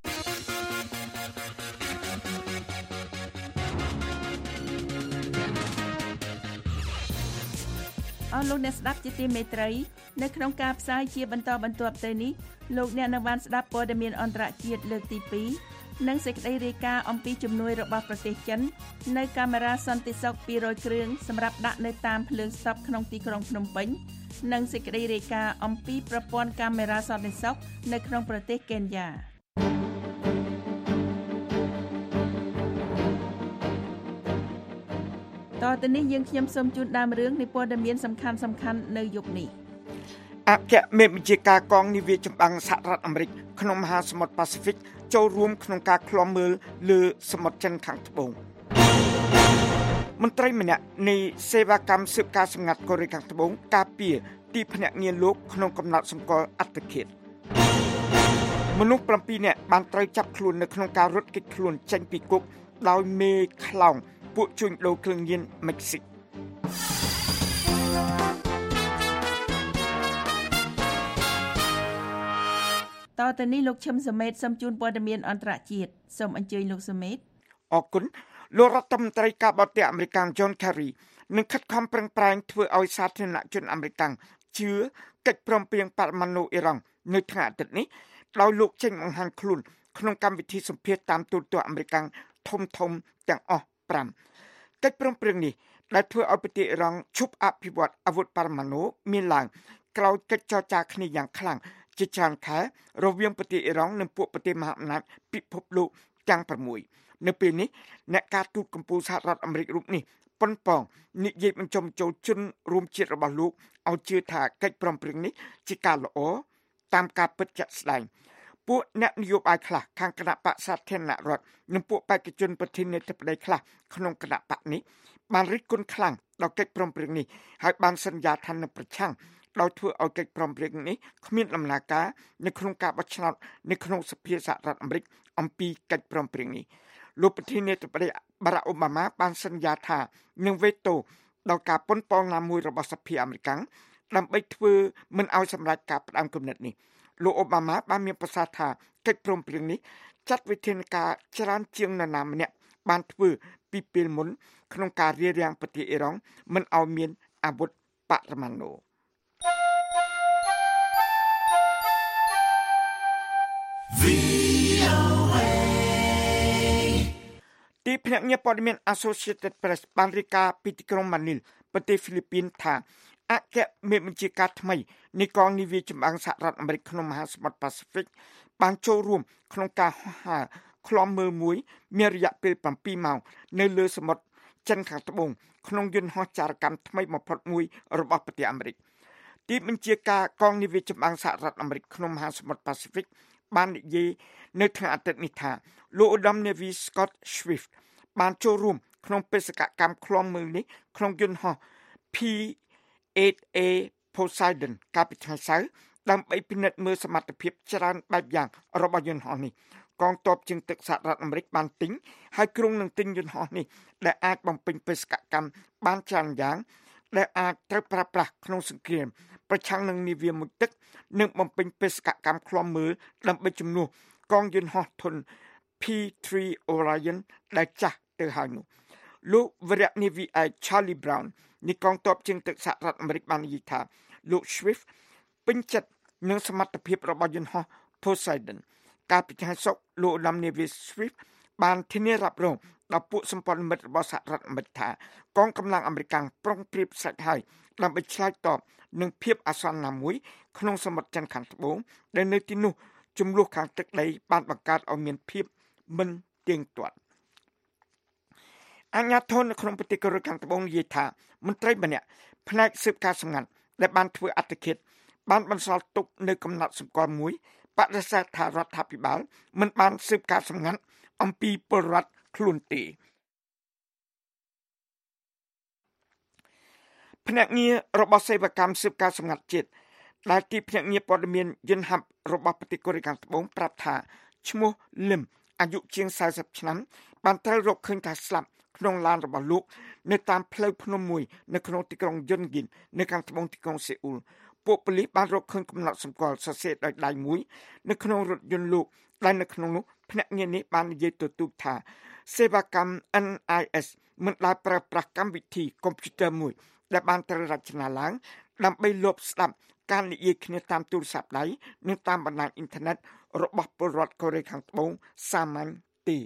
[SPEAKER 3] អស់លោកអ្នកស្ដាប់ជាទីមេត្រីនៅក្នុងការផ្សាយជាបន្តបន្ទាប់ទៅនេះលោកអ្នកនឹងបានស្ដាប់ព័ត៌មានអន្តរជាតិលើកទីពីរនិងសេចក្តីរាយការណ៍អំពីជំនួយរបស់ប្រទេសចិននៅកាមេរ៉ាសន្តិសុខពីររយគ្រឿងសម្រាប់ដាក់នៅតាមភ្លើងស្តុបក្នុងទីក្រុងភ្នំពេញនិងសេចក្តីរាយការណ៍អំពីប្រព័ន្ធកាមេរ៉ាសន្តិសុខនៅក្នុងប្រទេសកេនយ៉ាតទៅនេះយើងខ្ញុំសូមជូនដើមរឿងនៃព័ត៌មានសំខាន់សំខាន់នៅយប់នេះ
[SPEAKER 4] អគ្គមេបញ្ជាការកងនាវាចម្បាំងសហរដ្ឋអាមេរិកក្នុងមហាសមុទ្រប៉ាស៊ីហ្វិកចូលរួមក្នុងការឃ្លាំមើលលើសមុទ្រចិនខាងត្បូងមន្ត្រីម្នាក់នៃសេវាកម្មស៊ើបការសម្ងាត់កូរ៉េខាងត្បូងការពារទីភ្នាក់ងារលោកក្នុងកំណត់សម្គាល់អត្តឃាតមនុស្សប្រាំពីរនាក់បានត្រូវចាប់ខ្លួននៅក្នុងការរត់គេចខ្លួនចេញពីគុកដោយមេខ្លោងពួកជួញដូរគ្រឿងញៀនមិចស៊ីក
[SPEAKER 3] តទៅនេះលោកឈឹមសមេតសូមជូនព័ត៌មានអន្តរជាតិសូមអញ្ជើញលោកសមេត
[SPEAKER 4] អរគុណលោករដ្ឋមន្ត្រីការបរទេសអាមេរិក John Kerry នឹងខិតខំប្រឹងប្រែងធ្វើឲ្យសាធារណជនអាមេរិកជឿកិច្ចព្រមព្រៀងបរិមាណូអ៊ីរ៉ង់នៅថ្ងៃអាទិត្យនេះដោយលោកចេញបង្ហាញខ្លួនក្នុងកម្មវិធីសម្ភាសន៍តាមទូរទស្សន៍អាមេរិកធំធំទាំងអស់ប្រាំកិច្ចព្រមព្រៀងនេះដែលធ្វើឲ្យប្រទេសអ៊ីរ៉ង់ឈប់អភិវឌ្ឍអាវុធបរិមាណូមានឡើងក្រោយកិច្ចចរចាគ្នាយ៉ាងខ្លាំងជាច្រើនខែរវាងប្រទេសអ៊ីរ៉ង់និងពួកប្រទេសមហាអំណាចពិភពលោកទាំងប្រាំមួយនៅពេលនេះអ្នកការទូតកម្ពុជាសហរដ្ឋអាមេរិករូបនេះប៉ុនប៉ងនិយាយបញ្ចុំចូលជនរួមជាតិរបស់លោកឲ្យជឿថាកិច្ចព្រមព្រៀងនេះជាការល្អតាមការពិតជាក់ស្ដែងពួកអ្នកនយោបាយខ្លះខាងគណៈបក្សសាធារណរដ្ឋនិងពួកបេក្ខជនប្រធានាធិបតីខ្លះក្នុងគណៈបកនេះបានរិះគន់ខ្លាំងដល់កិច្ចព្រមព្រៀងនេះហើយបានសន្យាថានឹងប្រឆាំងដោយធ្វើឲ្យកិច្ចព្រមព្រៀងនេះគ្មានដំណើរការនៅក្នុងការបោះឆ្នោតនៅក្នុងសភាសហរដ្ឋអាមេរិកអំពីកិច្ចព្រមព្រៀងនេះលោកប្រធានាធិបតីបារ៉ាក់អូបាម៉ាបានសន្យាថានឹងវេតូដល់ការប៉ុនប៉ងណាមួយរបស់សភាអាមេរិកដើម្បីធ្វើមិនឲ្យសម្រេចការផ្ដាំគំនិតនេះលោកអូបាម៉ាបានមានប្រសាសន៍ថាកិច្ចព្រមព្រៀងនេះចាត់វិធានការច្រើនជាងនរណាម្នាក់បានធ្វើពីពេលមុនក្នុងការរារាំងប្រទេសអ៊ីរ៉ង់មិនឲ្យមានអាវុធបរិមាណូទីភ្នាក់ងារព័ត៌មាន Associated Press បានរាយការណ៍ពីទីក្រុងម៉ានីលប្រទេសហ្វីលីពីនថាអគ្គមេបញ្ជាការថ្មីនៃកងនាវាចម្បាំងសហរដ្ឋអាមេរិកក្នុងមហាសមុទ្រប៉ាស៊ីហ្វិកបានចូលរួមក្នុងការហោះហើរឃ្លាំមើលមួយមានរយៈពេលប្រាំពីរម៉ោងនៅលើសមុទ្រចិនខាងត្បូងក្នុងយន្តហោះចារកម្មថ្មីបំផុតមួយរបស់ប្រទេសអាមេរិកទីបញ្ជាការកងនាវាចម្បាំងសហរដ្ឋអាមេរិកក្នុងមហាសមុទ្រប៉ាស៊ីហ្វិកបាននិយាយនៅថ្ងៃអាទិត្យនេះថាលោកឧត្តមនាវី Scott Swift បានចូលរួមក្នុងបេសកកម្មឃ្លាំមើលនេះក្នុងយន្តហោះ P 8 A Poseidon កាលពីថ្ងៃសៅរ៍ដើម្បីពិនិត្យមើលសមត្ថភាពច្រើនបែបយ៉ាងរបស់យន្តហោះនេះកងទ័ពជើងទឹកសហរដ្ឋអាមេរិកបានទិញហើយគ្រោងនឹងទិញយន្តហោះនេះដែលអាចបំពេញបេសកកម្មបានច្រើនយ៉ាងដែលអាចត្រូវប្រើប្រាស់ក្នុងសង្គ្រាមប្រឆាំងនឹងនាវាមុជទឹកនិងបំពេញបេសកកម្មឃ្លាំមើលដើម្បីជំនួសកងយន្តហោះធុន P 3 Orion ដែលចាស់ទៅហើយនោះលោកវរៈនាវីឯក Charlie Brown នៃកងទ័ពជើងទឹកសហរដ្ឋអាមេរិកបាននិយាយថាលោក Swift ពេញចិត្តនឹងសមត្ថភាពរបស់យន្តហោះ Poseidon កាលពីថ្ងៃសុក្រលោកឧត្តមនាវី Swift បានធានារ៉ាប់រងដល់ពួកសម្ព័ន្ធមិត្តរបស់សហរដ្ឋអាមេរិកថាកងកម្លាំងអាមេរិកប្រុងប្រៀបស្រេចហើយដើម្បីឆ្លើយតបនឹងភាពអាសន្នណាមួយក្នុងសមុទ្រចិនខាងត្បូងដែលនៅទីនោះចំនួនខាងទឹកដីបានបង្កើតឲ្យមានភាពមិនទៀងទាត់អាជ្ញាធរនៅក្នុងប្រទេសកូរ៉េខាងត្បូងនិយាយថាមន្ត្រីម្នាក់ផ្នែកស៊ើបការសម្ងាត់ដែលបានធ្វើអត្តឃាតបានបន្សល់ទុកនៅកំណត់សម្គាល់មួយបដិសេធថារដ្ឋាភិបាលមិនបានស៊ើបការសម្ងាត់អំពីពលរដ្ឋខ្លួនទេភ្នាក់ងាររបស់សេវាកម្មស៊ើបការសម្ងាត់ជាតិដែលទីភ្នាក់ងារព័ត៌មានយន្តហ័ព្ទរបស់ប្រទេសកូរ៉េខាងត្បូងប្រាប់ថាឈ្មោះលឹមអាយុជាងសៅសិបឆ្នាំបានត្រូវរកឃើញថាស្លាប់ក្នុងឡានរបស់លោកនៅតាមផ្លូវភ្នំមួយនៅក្នុងទីក្រុងយុនហ្គិននៅខាងត្បូងទីក្រុងសេអ៊ូលពួកប៉ូលីសបានរកឃើញកំណត់សម្គាល់សរសេរដោយដៃមួយនៅក្នុងរថយន្តលោកដែលនៅក្នុងនោះភ្នាក់ងារនេះបាននិយាយទទូចថាសេវាកម្ម เอ็น ไอ เอส មិនដែលប្រើប្រាស់កម្មវិធីកុំព្យូទ័រមួយដែលបានត្រូវរចនាឡើងដើម្បីលបស្ដាប់ការនិយាយគ្នាតាមទូរស័ព្ទដៃនិងតាមបណ្ដាញអ៊ីនធឺណិតរបស់ពលរដ្ឋកូរ៉េខាងត្បូងសាមញ្ញទេ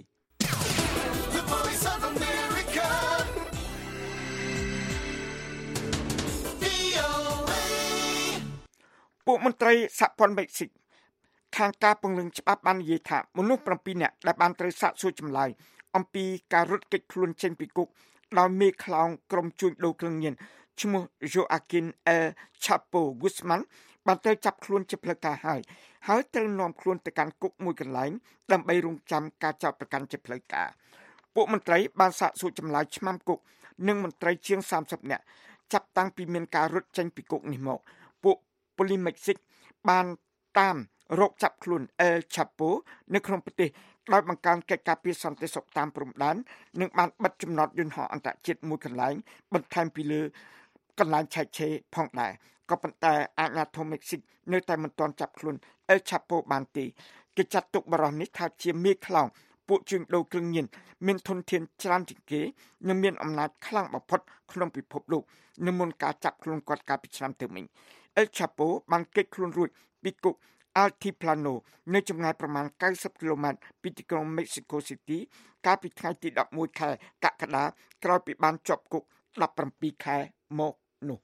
[SPEAKER 4] ពួកមន្ត្រីសហព័ន្ធមិចស៊ីកខាងការពង្រឹងច្បាប់បាននិយាយថាមនុស្ស7នាក់ដែលបានត្រូវសាកសួរចម្លើយអំពីការរត់គេចខ្លួនចេញពីគុកដោយមេខ្លោងក្រុមជួញដូរគ្រឿងញៀនឈ្មោះ Joaquin El Chapo Guzman បានត្រូវចាប់ខ្លួនជាផ្លូវការហើយហើយត្រូវនាំខ្លួនទៅកាន់គុកមួយកន្លែងដើម្បីរងចាំការចោទប្រកាន់ជាផ្លូវការពួកមន្ត្រីបានសាកសួរចម្លើយឆ្មាំគុកនិងមន្ត្រីជាងសាមសិបនាក់ចាប់តាំងពីមានការរត់ចេញពីគុកនេះមកពួកប៉ូលីសមិចស៊ីកបានតាមរកចាប់ខ្លួន El Chapo នៅក្នុងប្រទេសដោយបង្កើនកិច្ចការពារសន្តិសុខតាមព្រំដែននិងបានបិទចំណតយន្តហោះអន្តរជាតិមួយកន្លែងបន្ថែមពីលើកន្លែងឆែកឆេរផងដែរក៏ប៉ុន្តែអាជ្ញាធរមិចស៊ីកនៅតែមិនទាន់ចាប់ខ្លួន El Chapo បានទេគេចាត់ទុកបរិសុទ្ធនេះថាជាមេខ្លោងពួកជួញដូរគ្រឿងញៀនមានធនធានច្រើនជាងគេនិងមានអំណាចខ្លាំងបំផុតក្នុងពិភពលោកនៅមុនការចាប់ខ្លួនគាត់កាលពីឆ្នាំទៅមិញ El Chapo បានគេចខ្លួនរួចពីគុកAltiplano នៅចម្ងាយប្រមាណ90គីឡូម៉ែត្រពីទីក្រុង Mexico City កាលពីថ្ងៃទី11ខែកក្កដាក្រោយពីបានជាប់គុក17ខែមកនោះ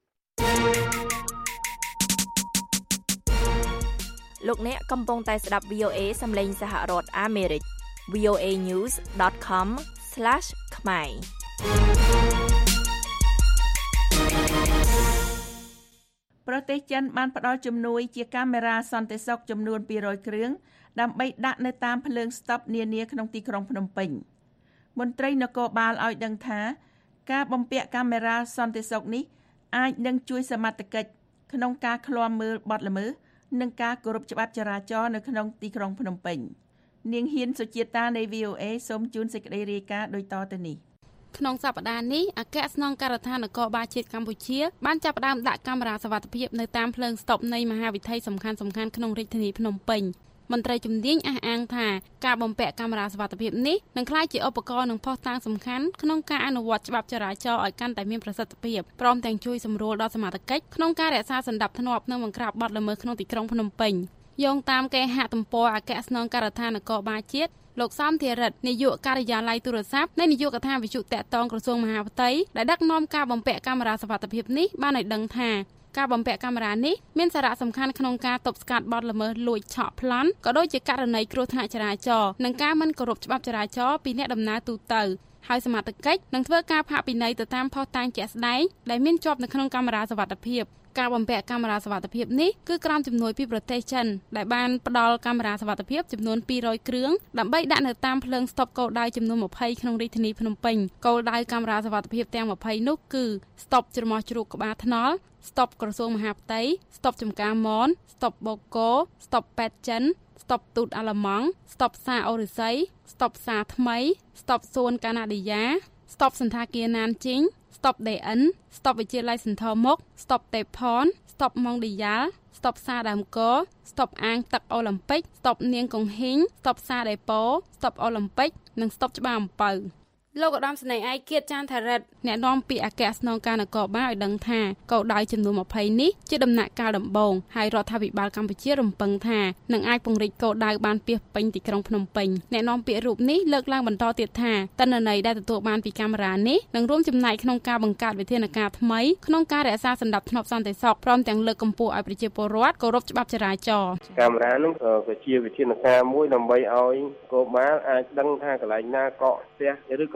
[SPEAKER 10] លោកអ្នកកំពុងតែស្ដាប់ វី អូ เอ សំឡេងសហរដ្ឋអាមេរិក វី អូ เอ ញូស ដត com ស្លាស ខ្មែរ
[SPEAKER 3] ប្រទេសចិនបានផ្ដល់ជំនួយជាកាមេរ៉ាសន្តិសុខចំនួនពីររយគ្រឿងដើម្បីដាក់នៅតាមភ្លើងស្តុបនានាក្នុងទីក្រុងភ្នំពេញមន្ត្រីនគរបាលឲ្យដឹងថាការបំពាក់កាមេរ៉ាសន្តិសុខនេះអាចនឹងជួយសមត្ថកិច្ចក្នុងការឃ្លាំមើលបទល្មើសនិងការគោរពច្បាប់ចរាចរណ៍នៅក្នុងទីក្រុងភ្នំពេញនាងហ៊ានសុជាតានៃ វី អូ เอ សូមជូនសេចក្តីរាយការណ៍ដូចតទៅនេះ
[SPEAKER 20] ក្នុងសប្តាហ៍នេះអគ្គស្នងការដ្ឋាននគរបាលជាតិកម្ពុជាបានចាប់ផ្ដើមដាក់កាមេរ៉ាសុវត្ថិភាពនៅតាមភ្លើងស្តុបនៃមហាវិថីសំខាន់ៗក្នុងរាជធានីភ្នំពេញមន្ត្រីជំនាញអះអាងថាការបំពាក់កាមេរ៉ាសុវត្ថិភាពនេះនឹងក្លាយជាឧបករណ៍និងភស្តុតាងសំខាន់ក្នុងការអនុវត្តច្បាប់ចរាចរណ៍ឲ្យកាន់តែមានប្រសិទ្ធភាពព្រមទាំងជួយសម្រួលដល់សមត្ថកិច្ចក្នុងការរក្សាសណ្ដាប់ធ្នាប់និងបង្ក្រាបបទល្មើសក្នុងទីក្រុងភ្នំពេញយោងតាមគេហទំព័រអគ្គស្នងការដ្ឋាននគរបាលជាតិលោកសំធិរិទ្ធនាយកការិយាល័យទូរស័ព្ទនៃនាយកដ្ឋានវិទ្យុតាក់ទងក្រសួងមហាផ្ទៃដែលដឹកនាំការបំពាក់កាមេរ៉ាសុវត្ថិភាពនេះបានឲ្យដឹងថាការបំពាក់កាមេរ៉ានេះមានសារៈសំខាន់ក្នុងការទប់ស្កាត់បទល្មើសលួចឆក់ប្លន់ក៏ដូចជាករណីគ្រោះថ្នាក់ចរាចរណ៍និងការមិនគោរពច្បាប់ចរាចរណ៍ពីអ្នកដំណើរទូទៅហើយសមត្ថកិច្ចនឹងធ្វើការផាកពិន័យទៅតាមភស្តុតាងជាក់ស្ដែងដែលមានជាប់នៅក្នុងកាមេរ៉ាសុវត្ថិភាពការបំពាក់កាមេរ៉ាសុវត្ថិភាពនេះគឺក្រោមជំនួយពីប្រទេសចិនដែលបានផ្ដល់កាមេរ៉ាសុវត្ថិភាពចំនួនពីររយគ្រឿងដើម្បីដាក់នៅតាមភ្លើងស្តុបគោលដៅចំនួនยี่สิบក្នុងរាជធានីភ្នំពេញគោលដៅកាមេរ៉ាសុវត្ថិភាពទាំងยี่สิบនោះគឺស្តុបច្រមុះជ្រូកក្បាលថ្នល់ស្តុបក្រសួងមហាផ្ទៃស្តុបចំការមនស្តុបបូកូស្តុបប៉ែតចិនស្តុបទូតអាល្លឺម៉ង់ស្តុបសាអូរិស័យស្តុបសាថ្មីស្តុបសួនកាណាឌីយ៉ាស្តុបសន្តាគារណានជីងស្តុប ដេ អិន ស្តុបវិទ្យាល័យសន្ធរមុខស្តុបតេផនស្តុបម៉ុងឌីយ៉ាល់ស្តុបសាដើមកស្តុបអាងទឹកអូឡ িম্প ិកស្តុបនាងកង្ហីងស្តុបសាដេប៉ូស្តុបអូឡ িম্প ិកនិងស្តុបច្បារអំពៅលោកឧត្តមសេនីយ៍ឯកគៀតចាន់ថារិទ្ធអ្នកនាំពាក្យអគ្គស្នងការនគរបាលឲ្យដឹងថាគោលដៅចំនួនยี่สิบនេះជាដំណាក់កាលដំបូងហើយរដ្ឋាភិបាលកម្ពុជារំពឹងថានឹងអាចពង្រីកគោលដៅបានពាសពេញទីក្រុងភ្នំពេញអ្នកនាំពាក្យរូបនេះលើកឡើងបន្តទៀតថាទិន្នន័យដែលទទួលបានពីកាមេរ៉ានេះនឹងរួមចំណែកក្នុងការបង្កើតវិធានការថ្មីក្នុងការរក្សាសណ្ដាប់ធ្នាប់សន្តិសុខព្រមទាំងលើកកម្ពស់ឲ្យប្រជាពលរដ្ឋគោរពច្បាប់ចរាចរណ៍
[SPEAKER 21] កាមេរ៉ានឹងក៏ជាវិធានការមួយដើម្បីឲ្យគោលបាលអាចដឹងថាកន្លែងណាកកផ្ទះឬក៏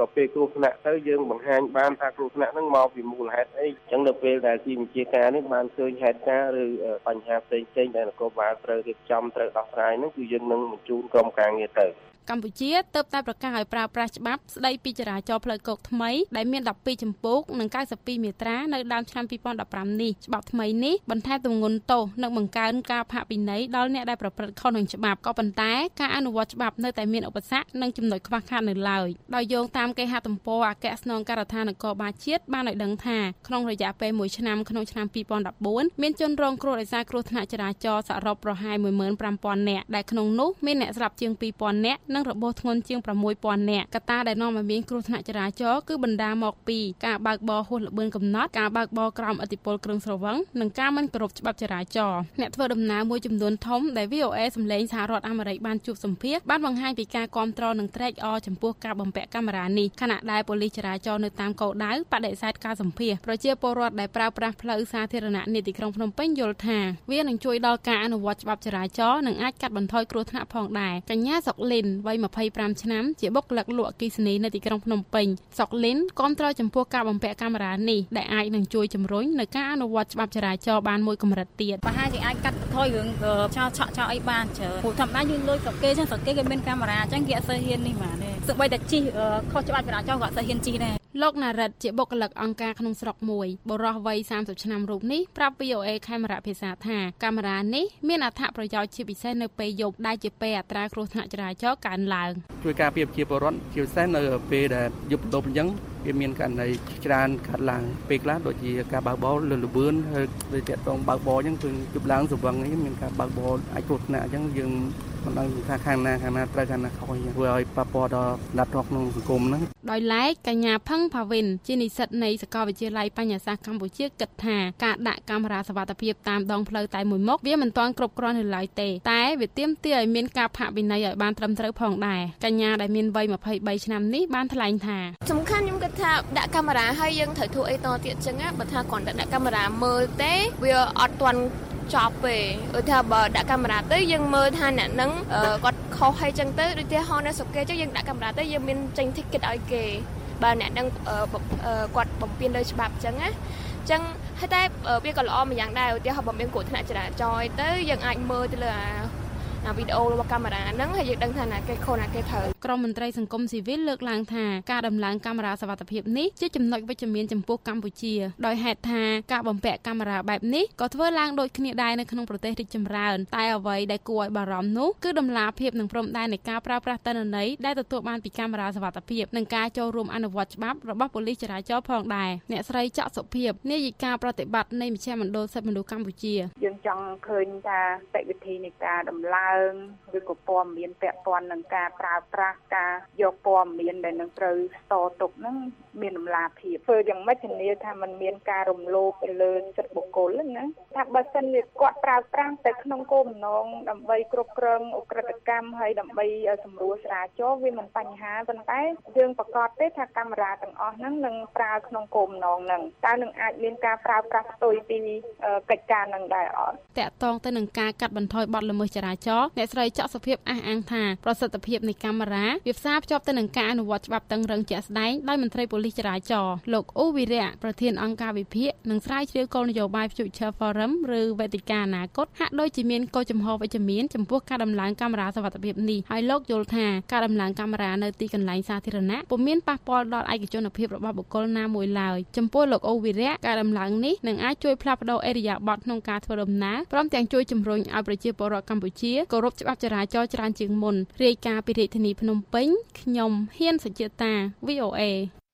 [SPEAKER 21] ដល់ពេលគ្រោះថ្នាក់ទៅយើងបង្ហាញបានថាគ្រោះថ្នាក់ហ្នឹងមកពីមូលហេតុអីអញ្ចឹងនៅពេលដែលទីវិជាការនេះបានឃើញហេតុការណ៍ឬបញ្ហាផ្សេងផ្សេងដែលនគរបាលត្រូវរៀបចំត្រូវដោះស្រាយហ្នឹងគឺយើងនឹងបញ្ជូនក្រុមការងារទៅ
[SPEAKER 20] កម្ពុជាទើបតែប្រកាសឲ្យប្រើប្រាស់ច្បាប់ស្តីពីចរាចរណ៍ផ្លូវគោកថ្មីដែលមានដប់ពីរជំពូកនិងកៅសិបពីរមាត្រានៅដើមឆ្នាំពីរពាន់ដប់ប្រាំនេះច្បាប់ថ្មីនេះបន្ថែមទម្ងន់ទោសនិងបង្កើនការផាកពិន័យដល់អ្នកដែលប្រព្រឹត្តខុសនឹងច្បាប់ក៏ប៉ុន្តែការអនុវត្តច្បាប់នៅតែមានឧបសគ្គនិងចំណុចខ្វះខាតនៅឡើយដោយយោងតាមគេហទំព័រអគ្គស្នងការដ្ឋាននគរបាលជាតិបានឲ្យដឹងថាក្នុងរយៈពេលមួយឆ្នាំក្នុងឆ្នាំពីរពាន់ដប់បួនមានជនរងគ្រោះដោយសារគ្រោះថ្នាក់ចរាចរណ៍សរុបប្រហែលមួយម៉ឺនប្រាំពាន់នាក់ដែលក្នុងនោះមានអ្នកស្លាប់ជាងពីរពាន់នាក់និងរបួសធ្ងន់ជាងប្រាំមួយពាន់នាក់កត្តាដែលនាំឲ្យមានគ្រោះថ្នាក់ចរាចរណ៍គឺបណ្ដាលមកពីការបើកបរហួសល្បឿនកំណត់ការបើកបរក្រោមឥទ្ធិពលគ្រឿងស្រវឹងនិងការមិនគោរពច្បាប់ចរាចរណ៍អ្នកធ្វើដំណើរមួយចំនួនធំដែល វី អូ អេ សម្លេងសហរដ្ឋអាមេរិកបានជួបសម្ភាសបានបង្ហាញពីការគាំទ្រនិងត្រេកអរចំពោះការបំពាក់កាមេរ៉ានេះខណៈដែលប៉ូលីសចរាចរណ៍នៅតាមគោលដៅបដិសេធការសម្ភាសប្រជាពលរដ្ឋដែលប្រើប្រាស់ផ្លូវសាធារណៈនៃទីក្រុងភ្នំពេញយល់ថាវានឹងជួយដល់ការអនុវត្តច្បាប់ចរាចរណ៍និងអាចកាត់បន្ថយគ្រោះថ្នាក់ផងដែរកញ្ញាសុកលីនវ័យម្ភៃប្រាំឆ្នាំជាបុគ្គលិកលក់អគ្គិសនីនៅទីក្រុងភ្នំពេញសុកលីនគាំទ្រចំពោះការបំពាក់កាមេរ៉ានេះដែលអាចនឹងជួយជំរុញនៅការអនុវត្តច្បាប់ចរាចរណ៍បានមួយកម្រិតទៀត
[SPEAKER 22] ប្រហែលជាអាចកាត់បន្ថយរឿងឆោឆក់ឆោអីបានច្រើនព្រោះធម្មតាយើងលុយស្រុកគេចឹងស្រុកគេគេមានកាមេរ៉ាអញ្ចឹងគេអត់សូវហ៊ាននេះបានទេសូម្បីតែជិះខុសច្បាប់ចរាចរណ៍ក៏អត់សូវហ៊ានជិះដែរ
[SPEAKER 20] លោកណារិតជាបុគ្គលិកអង្គការក្នុងស្រុកមួយបុរសវ័យសាមសិបឆ្នាំរូបនេះប្រាប់ វី អូ អេ ខេមរៈភាសាថាកាមេរ៉ានេះមានអត្ថប្រយោជន៍ជាពិសេសនៅពេលយប់ដែលជាពេលអត្រាគ្រោះថ្នាក់ចរាចរណ៍កើនឡើង
[SPEAKER 23] ជួយការពារប្រជាពលរដ្ឋជាពិសេសនៅពេលដែលយប់ដប់អញ្ចឹងវាមានករណីច្រើនកើតឡើងពេលខ្លះដូចជាការបើកបរលើលបឿនហើយដូចតាក់ទងបើកបរអញ្ចឹងគឺយប់ឡើងស្រវឹងនេះមានការបើកបរអាចគ្រោះថ្នាក់អញ្ចឹងយើងមិនដឹងថាខាងណាខាងណាត្រូវខាងណាខុសអញ្ចឹងធ្វើឲ្យប៉ះពាល់ដល់ដំណាក់ក្នុងសង្គមហ្នឹង
[SPEAKER 20] ដោយឡែកកញ្ញាផឹងផាវិនជានិស្សិតនៃសាកលវិទ្យាល័យបញ្ញាសាស្ត្រកម្ពុជាគិតថាការដាក់កាមេរ៉ាសុវត្ថិភាពតាមដងផ្លូវតែមួយមុខវាមិនទាន់គ្រប់គ្រាន់នៅឡើយទេតែវាទាមទារឲ្យមានការផាកពិន័យឲ្យបានត្រឹមត្រូវផងដែរកញ្ញាដែលមានវ័យម្ភៃបីឆ្នាំនេះបានថ្លែងថា
[SPEAKER 24] សំខាន់ខ្ញុំគិតថាដាក់កាមេរ៉ាហើយយើងត្រូវធ្វើអីតទៀតអញ្ចឹងបើថាគ្រាន់តែដាក់កាមេរ៉ាមើលទេវាអត់ទាន់ចប់ទេឧទាហរណ៍បើដាក់កាមេរ៉ាទៅយើងមើលថាអ្នកហ្នឹងគាត់ខុសហើយអញ្ចឹងទៅដូចជាហោនៅស្រុកគេអញ្ចឹងយើងដាក់កាមេរ៉ាទៅយើងមានចេញ ticket ឲ្យគេបើអ្នកហ្នឹងគាត់បំពានលើច្បាប់អញ្ចឹងណាអញ្ចឹងហើយតែវាក៏ល្អមួយយ៉ាងដែរឧទាហរណ៍បើមានគ្រោះថ្នាក់ចរាចរណ៍ទៅយើងអាចមើលទៅលើអាវីដេអូរបស់កាមេរ៉ាហ្នឹងហើយយើងដឹងថាណាគេខុសណាគេត្រូវ
[SPEAKER 20] ក្រមមន្ត្រីសង្គមស៊ីវិលលើកឡើងថាការដំឡើងកាមេរ៉ាសុវត្ថិភាពនេះជាចំណុចវិជ្ជមានចំពោះកម្ពុជាដោយហេតុថាការបំពាក់កាមេរ៉ាបែបនេះក៏ធ្វើឡើងដូចគ្នាដែរនៅក្នុងប្រទេសរីកចម្រើនតែអ្វីដែលគួរឲ្យបារម្ភនោះគឺដំណាភាពនិងព្រំដែននៃការប្រើប្រាស់ទិន្នន័យដែលទទួលបានពីកាមេរ៉ាសុវត្ថិភាពនិងការចូលរួមអនុវត្តច្បាប់របស់ប៉ូលីសចរាចរណ៍ផងដែរអ្នកស្រីច័កសុភាពនាយិកាប្រតិបត្តិនៃមជ្ឈមណ្ឌលសិទ្ធិមនុស្សកម្ពុជា
[SPEAKER 25] យើងចង់ឃើញថាបច្ចេកវិធីនៃការដំឡើងឬក៏ព័ត៌មានពាក់ព័ន្ធនឹងការប្រើប្រាស់ការយកព័ត៌មានដែលនឹងត្រូវស្ទរទុកហ្នឹងមានតម្លាភាពធ្វើយ៉ាងម៉េចធានាថាมันមានការរំលោភទៅលើសិទ្ធិបុគ្គលហ្នឹងណាថាបើសិនជាគាត់ប្រើប្រាស់តែក្នុងគោលបំណងដើម្បីគ្រប់គ្រងអ ក្រិតកម្មហើយដើម្បីសម្រួលចរាចរណ៍វាមិនបញ្ហាប៉ុន្តែយើងប្រកាសទេថាកាមេរ៉ាទាំងអស់ហ្នឹងនឹងប្រើក្នុងគោលបំណងហ្នឹងតើនឹងអាចមានការប្រើប្រាស់ផ្ទុយពីកិច្ចការហ្នឹងដែរអត់
[SPEAKER 20] តកតងទៅនឹងការកាត់បន្ថយបទល្មើសចរាចរណ៍អ្នកស្រីច័កសុភាពអះអាងថាប្រសិទ្ធភាពនៃកាមេរ៉ាវាផ្សារភ្ជាប់ទៅនឹងការអនុវត្តច្បាប់តឹងរឹងជាក់ស្ដែងដោយមន្ត្រីប៉ូលីសចរាចរណ៍លោកអ៊ូវីរៈប្រធានអង្គការវិភាគនិងស្រាវជ្រាវគោលនយោបាយ Future Forum ឬវេទិកាអនាគតហាក់ដូចជាមានគោលចំហវិជ្ជមានចំពោះការដំឡើងកាមេរ៉ាសុវត្ថិភាពនេះហើយលោកយល់ថាការដំឡើងកាមេរ៉ានៅទីកន្លែងសាធារណៈពុំមានប៉ះពាល់ដល់ឯកជនភាពរបស់បុគ្គលណាមួយឡើយចំពោះលោកអ៊ូវីរៈការដំឡើងនេះនឹងអាចជួយផ្លាស់ប្ដូរអេរិយាប័ត្រក្នុងការធ្វើដំណើរព្រមទាំងជួយជំរុញឲ្យប្រជាពលរដ្ឋកម្ពុជាគោរពច្បាប់ចរាចរណ៍ច្រើនជាងមុនរាយការណ៍ពីរាជធានីភ្នំពេញខ្ញុំហ៊ានសុជាតា វី អូ អេ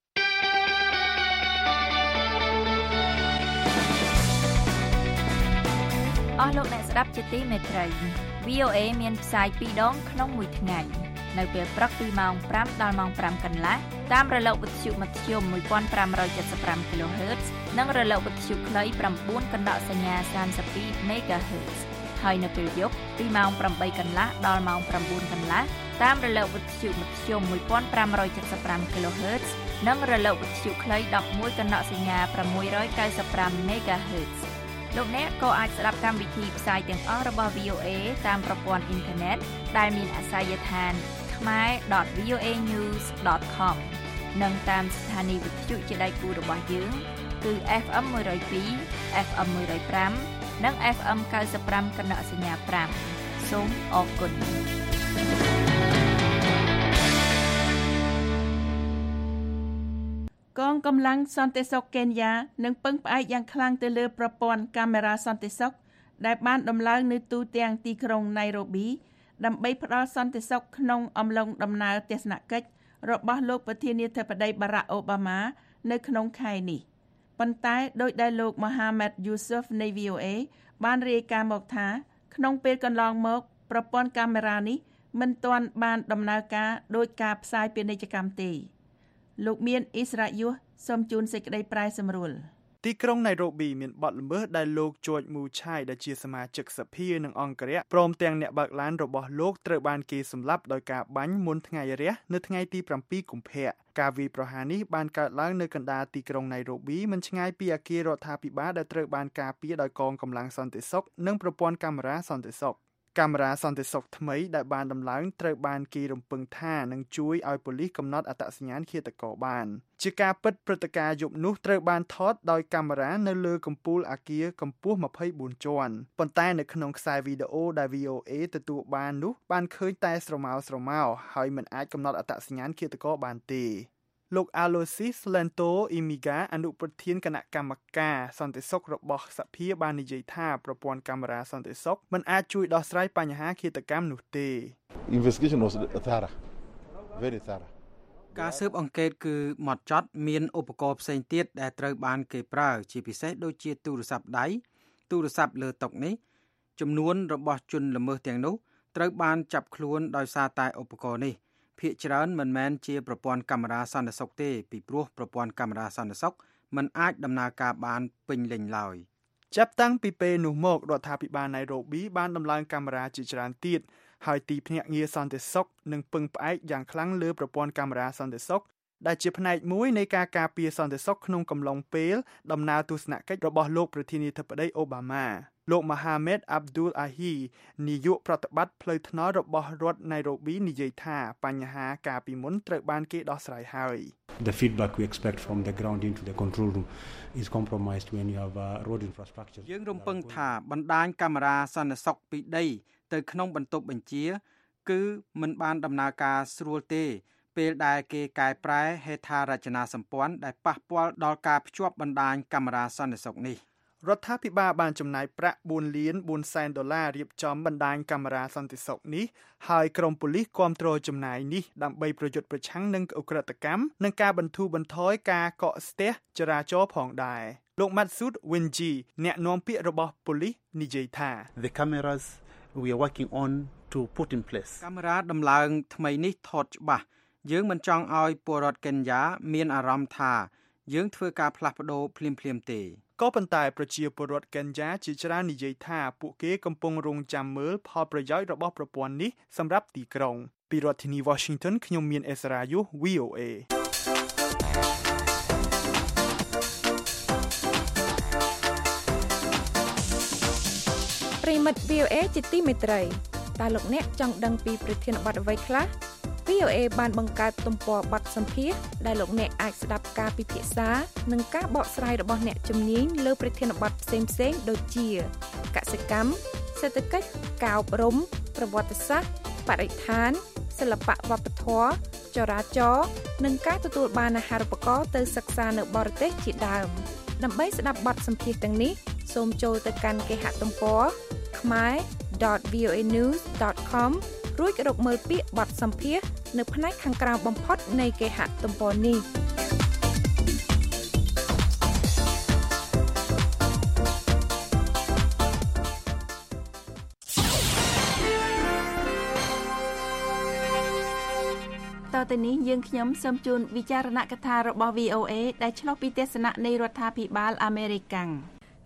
[SPEAKER 10] អស់លោកអ្នកស្ដាប់ជាទីមេត្រី វី អូ អេ មានផ្សាយពីរដងក្នុងមួយថ្ងៃនៅពេលព្រឹកពីម៉ោងប្រាំដល់ម៉ោងប្រាំកន្លះតាមរលកវិទ្យុមធ្យមមួយពាន់ប្រាំរយเจ็ดสิบห้า គីឡូហឺត និងរលកវិទ្យុខ្លី៩កណ្ដកសញ្ញាសាមសិបពីរ មេហ្គាហឺត ហើយនៅពេលយប់ពីម៉ោងប្រាំបីកន្លះដល់ម៉ោងប្រាំបួនកន្លះតាមរលកវិទ្យុមធ្យមមួយពាន់ប្រាំរយเจ็ดสิบห้า គីឡូហឺត និងរលកវិទ្យុខ្លីដប់មួយកណ្ដកសញ្ញា៦៩៥ មេហ្គាហឺត លោកអ្នកក៏អាចស្ដាប់កម្មវិធីផ្សាយទាំងអស់របស់ វី អូ អេ តាមប្រព័ន្ធអ៊ីនធឺណិតដែលមានអាសយដ្ឋាន khmae.voanews.com និងតាមស្ថានីយ៍វិទ្យុជាដៃគូរបស់យើងគឺ เอฟ เอ็ม one oh two เอฟ เอ็ม one oh five និង เอฟ เอ็ม ninety-five កណ្ដកសញ្ញាfiveសូមអរគុណ
[SPEAKER 3] កងកម្លាំងសន្តិសុខកេនយ៉ានឹងពឹងផ្អែកយ៉ាងខ្លាំងទៅលើប្រព័ន្ធកាមេរ៉ាសន្តិសុខដែលបានដំឡើងនៅទូទាំងទីក្រុង Nairobi ដើម្បីផ្ដល់សន្តិសុខក្នុងអំឡុងដំណើរទស្សនកិច្ចរបស់លោកប្រធានាធិបតី Barack Obama នៅក្នុងខែនេះប៉ុន្តែដោយដែលលោក Mohammed Yusuf នៃ វី អូ អេ បានរាយការណ៍មកថាក្នុងពេលកន្លងមកប្រព័ន្ធកាមេរ៉ានេះមិនទាន់បានដំណើរការដោយការផ្សាយពាណិជ្ជកម្មទេលោកមានអ៊ីស្រាយុសសូមជូនសេចក្តីប្រែសម្រួល
[SPEAKER 15] ទីក្រុង Nairobi មានបទល្មើសដែលលោក George Muchai ដែលជាសមាជិកសភានិងអង្គរៈព្រមទាំងអ្នកបើកឡានរបស់លោកត្រូវបានគេសម្លាប់ដោយការបាញ់មុនថ្ងៃរះនៅថ្ងៃទីsevenកុម្ភៈការវាយប្រហារនេះបានកើតឡើងនៅកណ្ដាលទីក្រុង Nairobi មិនឆ្ងាយពីអគាររដ្ឋាភិបាលដែលត្រូវបានការពារដោយកងកម្លាំងសន្តិសុខនិងប្រព័ន្ធកាមេរ៉ាសន្តិសុខកាមេរ៉ាសន្តិសុខថ្មីដែលបានដំឡើងត្រូវបានគេរំពឹងថានឹងជួយឲ្យប៉ូលីសកំណត់អត្តសញ្ញាណឃាតករបានជាការពិតព្រឹត្តិការណ៍យប់នោះត្រូវបានថតដោយកាមេរ៉ានៅលើកំពូលអគារកម្ពស់twenty-fourជាន់ប៉ុន្តែនៅក្នុងខ្សែវីដេអូដែល វី អូ អេ ទទួលបាននោះបានឃើញតែស្រមោលស្រមោលហើយមិនអាចកំណត់អត្តសញ្ញាណឃាតករបានទេលោក Aloysius Lento Imiga អនុប្រធានគណៈកម្មការសន្តិសុខរបស់សភាបាននិយាយថាប្រព័ន្ធកាមេរ៉ាសន្តិសុខមិនអាចជួយដោះស្រាយបញ្ហាឃាតកម្មនោះទេ
[SPEAKER 1] Investigation was thorough very thorough
[SPEAKER 18] ការស៊ើបអង្កេតគឺម៉ត់ចត់មានឧបករណ៍ផ្សេងទៀតដែលត្រូវបានគេប្រើជាពិសេសដូចជាទូរស័ព្ទដៃទូរស័ព្ទលើតុនេះចំនួនរបស់ជនល្មើសទាំងនោះត្រូវបានចាប់ខ្លួនដោយសារតែឧបករណ៍នេះភាគច្រើនមិនមែនជាប្រព័ន្ធកាមេរ៉ាសន្តិសុខទេពីព្រោះប្រព័ន្ធកាមេរ៉ាសន្តិសុខមិនអាចដំណើរការបានពេញលេញឡើយ
[SPEAKER 15] ចាប់តាំងពីពេលនោះមករដ្ឋាភិបាល Nairobi បានដំឡើងកាមេរ៉ាជាច្រើនទៀតហើយទីភ្នាក់ងារសន្តិសុខនឹងពឹងផ្អែកយ៉ាងខ្លាំងលើប្រព័ន្ធកាមេរ៉ាសន្តិសុខដែលជាផ្នែកមួយនៃការការពារសន្តិសុខក្នុងកំឡុងពេលដំណើរទស្សនកិច្ចរបស់លោកប្រធានាធិបតី Obama លោក Mohamed Abdul Ahi នាយកប្រតិបត្តិផ្លូវថ្នល់របស់រដ្ឋ Nairobi និយាយថាបញ្ហាការពីមុនត្រូវបានគេដោះស្រាយហើយ
[SPEAKER 2] The feedback we expect from the ground into the control room is compromised when you have uh, road infrastructure
[SPEAKER 18] យើងរំពឹងថាបណ្ដាញកាមេរ៉ាសន្តិសុខពីដីទៅក្នុងបន្ទប់បញ្ជាគឺមិនបានដំណើរការស្រួលទេពេលដែលគេកែប្រែហេដ្ឋារចនាសម្ព័ន្ធដែលប៉ះពាល់ដល់ការភ្ជាប់បណ្ដាញកាមេរ៉ាសន្តិសុខនេះ
[SPEAKER 15] រដ្ឋាភិបាលបានចំណាយប្រាក់fourលានfourសែនដុល្លាររៀបចំបណ្ដាញកាមេរ៉ាសន្តិសុខនេះហើយក្រុមប៉ូលីសគាំទ្រចំណាយនេះដើម្បីប្រយុទ្ធប្រឆាំងនឹងឧក្រិដ្ឋកម្មនិងការបន្ធូរបន្ថយការកកស្ទះចរាចរណ៍ផងដែរលោក Matsud Winji អ្នកនាំពាក្យរបស់ប៉ូលីសនិយាយថា
[SPEAKER 2] The cameras we are working on to put in place
[SPEAKER 18] កាមេរ៉ាដំឡើងថ្មីនេះថតច្បាស់យើងមិនចង់ឲ្យពលរដ្ឋកេនយ៉ាមានអារម្មណ៍ថាយើងធ្វើការផ្លាស់ប្ដូរភ្លាមៗទេ
[SPEAKER 15] ក៏ប៉ុន្តែប្រជាពលរដ្ឋកេនយ៉ាជាច្រើននិយាយថាពួកគេកំពុងរងចាំមើលផលប្រយោជន៍របស់ប្រព័ន្ធនេះសម្រាប់ទីក្រុងពីរដ្ឋធានី Washington ខ្ញុំមានអេសរ៉ាយុ វី អូ អេ
[SPEAKER 11] ប្រិមិត្ត វី អូ អេ ជាទីមេត្រីតើលោកអ្នកចង់ដឹងពីប្រធានបទអ្វីខ្លះ វី អូ អេ បានបង្កើតទំព័របទសម្ភាសន៍ដែលលោកអ្នកអាចស្ដាប់ការពិភាក្សានិងការបកស្រាយរបស់អ្នកជំនាញលើប្រធានបទផ្សេងៗដូចជាកសិកម្មសេដ្ឋកិច្ចការអប់រំប្រវត្តិសាស្ត្របរិស្ថានសិល្បៈវប្បធម៌ចរាចរណ៍និងការទទួលបានអាហារូបករណ៍ទៅសិក្សានៅបរទេសជាដើមដើម្បីស្ដាប់បទសម្ភាសន៍ទាំងនេះសូមចូលទៅកាន់គេហទំព័រ khmer dot v o a news dot com រួចរកមើលពាក្យបទសម្ភាសន៍នៅផ្នែកខាងក្រោមបំផុតនៃគេហទំព័រនេះ
[SPEAKER 3] តទៅនេះយើងខ្ញុំសូមជូនវិចារណកថារបស់ វី អូ អេ ដែលឆ្លុះពីទស្សនៈនៃរដ្ឋាភិបាលអាមេរិកកាំង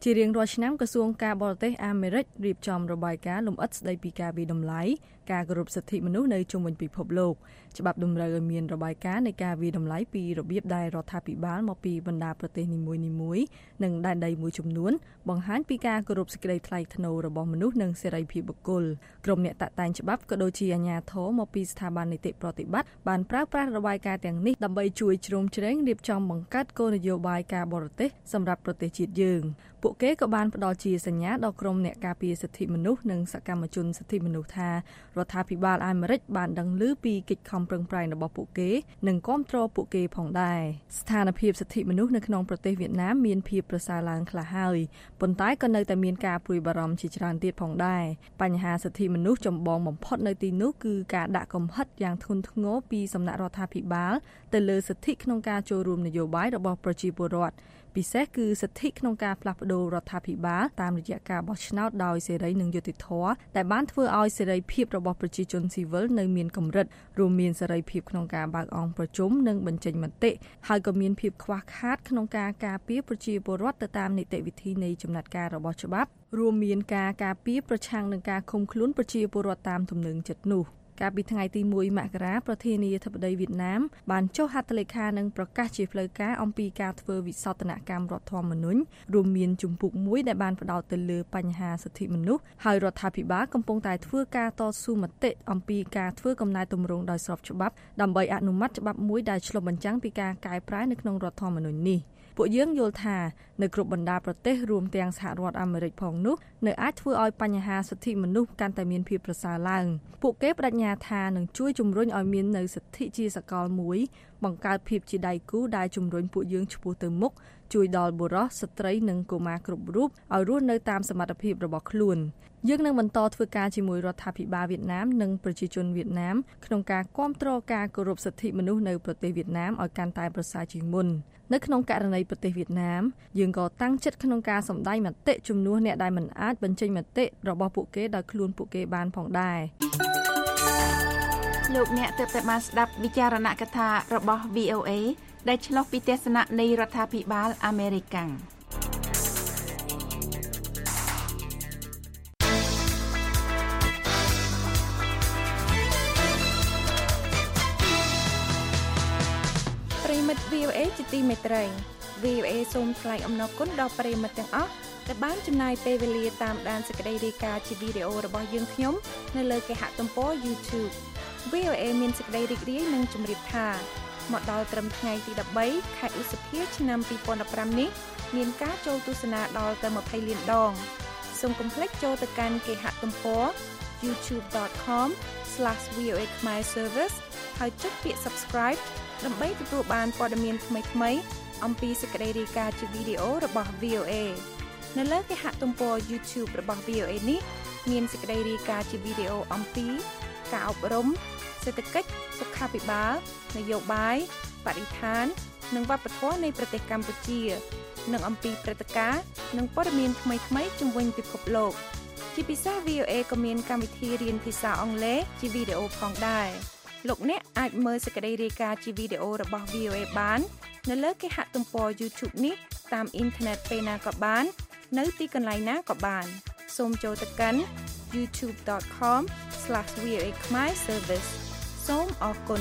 [SPEAKER 5] ជារៀងរាល់ឆ្នាំក្រសួងការបរទេសអាមេរិករៀបចំរបាយការណ៍លម្អិតស្តីពីការវិតម្លៃការគោរពសិទ្ធិមនុស្សនៅជុំវិញពិភពលោកច្បាប់តម្រូវឲ្យមានរបាយការណ៍នៃការវិតម្លៃពីរបៀបដែលរដ្ឋាភិបាលមកពីបណ្ដាប្រទេសនីមួយៗនិងដែនដីមួយចំនួនបង្ហាញពីការគោរពសេចក្តីថ្លៃថ្នូររបស់មនុស្សនិងសេរីភាពបុគ្គលក្រុមអ្នកតាក់តែងច្បាប់ក៏ដូចជាអាជ្ញាធរមកពីស្ថាប័ននីតិប្រតិបត្តិបានប្រើប្រាស់របាយការណ៍ទាំងនេះដើម្បីជួយជ្រោមជ្រែងរៀបចំបង្កើតគោលនយោបាយការបរទេសសម្រាប់ប្រទេសជាតិយើងពួកគេក៏បានផ្ដល់ជាសញ្ញាដល់ក្រុមអ្នកការពារសិទ្ធិមនុស្សនិងសកម្មជនសិទ្ធិមនុស្សថារដ្ឋាភិបាលអាមេរិកបានដឹងឮពីកិច្ចខំប្រឹងប្រែងរបស់ពួកគេនិងគាំទ្រពួកគេផងដែរស្ថានភាពសិទ្ធិមនុស្សនៅក្នុងប្រទេសវៀតណាមមានភាពប្រសើរឡើងខ្លះហើយប៉ុន្តែក៏នៅតែមានការព្រួយបារម្ភជាច្រើនទៀតផងដែរបញ្ហាសិទ្ធិមនុស្សចម្បងបំផុតនៅទីនោះគឺការដាក់កំហិតយ៉ាងធ្ងន់ធ្ងរពីសំណាក់រដ្ឋាភិបាលទៅលើសិទ្ធិក្នុងការចូលរួមនយោបាយរបស់ប្រជាពលរដ្ឋពិសេសគឺសិទ្ធិក្នុងការផ្លាស់ប្តូររដ្ឋាភិបាលតាមរយៈការបោះឆ្នោតដោយសេរីនិងយុត្តិធម៌ដែលបានធ្វើឲ្យសេរីភាពរបស់ប្រជាជនស៊ីវិលនៅមានកម្រិតរួមមានសេរីភាពក្នុងការបើកអង្គប្រជុំនិងបញ្ចេញមតិហើយក៏មានភាពខ្វះខាតក្នុងការការពារប្រជាពលរដ្ឋទៅតាមនីតិវិធីនៃចំណាត់ការរបស់ច្បាប់រួមមានការការពារប្រឆាំងនឹងការឃុំខ្លួនប្រជាពលរដ្ឋតាមទំនឹងចិត្តនោះកាលពីថ្ងៃទីមួយមករាប្រធានាធិបតីវៀតណាមបានចុះហត្ថលេខានិងប្រកាសជាផ្លូវការអំពីការធ្វើវិសោធនកម្មរដ្ឋធម្មនុញ្ញរួមមានជំពូកមួយដែលបានផ្ដោតទៅលើបញ្ហាសិទ្ធិមនុស្សហើយរដ្ឋាភិបាលកំពុងតែធ្វើការតស៊ូមតិអំពីការធ្វើកំណែទម្រង់ដោយស្របច្បាប់ដើម្បីអនុម័តច្បាប់មួយដែលឆ្លុះបញ្ចាំងពីការកែប្រែនៅក្នុងរដ្ឋធម្មនុញ្ញនេះពួកយើងយល់ថានៅគ្រប់បណ្ដាប្រទេសរួមទាំងសហរដ្ឋអាមេរិកផងនោះនៅអាចធ្វើឲ្យបញ្ហាសិទ្ធិមនុស្សកាន់តែមានភាពប្រសើរឡើងពួកគេបដិញ្ញាថានឹងជួយជំរុញឲ្យមាននៅសិទ្ធិជាសកលមួយបង្កើតភាពជាដៃគូដែលជំរុញពួកយើងឆ្ពោះទៅមុខជួយដល់បុរសស្ត្រីនិងកុមារគ្រប់រូបឲ្យរស់នៅតាមសមត្ថភាពរបស់ខ្លួនយើងនឹងបន្តធ្វើការជាមួយរដ្ឋាភិបាលវៀតណាមនិងប្រជាជនវៀតណាមក្នុងការគាំទ្រការគោរពសិទ្ធិមនុស្សនៅប្រទេសវៀតណាមឲ្យកាន់តែប្រសើរជាងមុននៅក្នុងករណីប្រទេសវៀតណាមយើងក៏តាំងចិត្តក្នុងការសម្ដែងមតិជំនួសអ្នកដែលមិនអាចបញ្ចេញមតិរបស់ពួកគេដោយខ្លួនពួកគេបានផងដែរ
[SPEAKER 3] លោកអ្នកទើបតែបានស្ដាប់វិចារណកថារបស់ វី អូ เอ ដែលឆ្លុះពីទស្សនៈនៃរដ្ឋាភិបាលអាមេរិក
[SPEAKER 11] ប្រិមិត្ត វី អូ เอ ជាទីមេត្រី វី អូ เอ សូមថ្លែងអំណរគុណដល់ប្រិមិត្តទាំងអស់ដែលបានចំណាយពេលវេលាតាមដានសេចក្តីរាយការណ៍ជាវីដេអូរបស់យើងខ្ញុំនៅលើគេហទំព័រ YouTube វី អូ เอ មានសេចក្តីរីករាយនិងជម្រាបថាមកដល់ត្រឹមថ្ងៃទីដប់បីខែឧសភាឆ្នាំពីរពាន់ដប់ប្រាំនេះមានការចូលទស្សនាដល់ទៅម្ភៃលានដងសូមកុំភ្លេចចូលទៅកាន់គេហទំព័រ ยูทูบ ដอท คอม ស្លាស វី អូ เอ ខ្មែរ Service ហើយចុចពាក្យ Subscribe ដើម្បីទទួលបានព័ត៌មានថ្មីៗអំពីសេចក្តីរាយការណ៍ជាវីដេអូរបស់ វី អូ เอ នៅលើគេហទំព័រ YouTube របស់ វី អូ เอ នេះមានសេចក្តីរាយការណ៍ជាវីដេអូអំពីការអប់រំសេដ្ឋកិច្ចសុខាភិបាលនយោបាយបរិស្ថាននិងវប្បធម៌នៃប្រទេសកម្ពុជានិងអំពីព្រឹត្តិការណ៍និងព័ត៌មានថ្មីៗជុំវិញពិភពលោកជាពិសេស វី អូ เอ ក៏មានកម្មវិធីរៀនភាសាអង់គ្លេសជាវីដេអូផងដែរលោកអ្នកអាចមើលសេចក្តីរាយការណ៍ជាវីដេអូរបស់ វី អូ เอ បាននៅលើគេហទំព័រ YouTube នេះតាមអ៊ីនធឺណិតពេលណាក៏បាននៅទីកន្លែងណាក៏បានសូមចូលទៅកាន់ ยูทูบ ដอท คอม ស្លាស វី អូ เอ ខ្មែរ Service សូមអរគុណ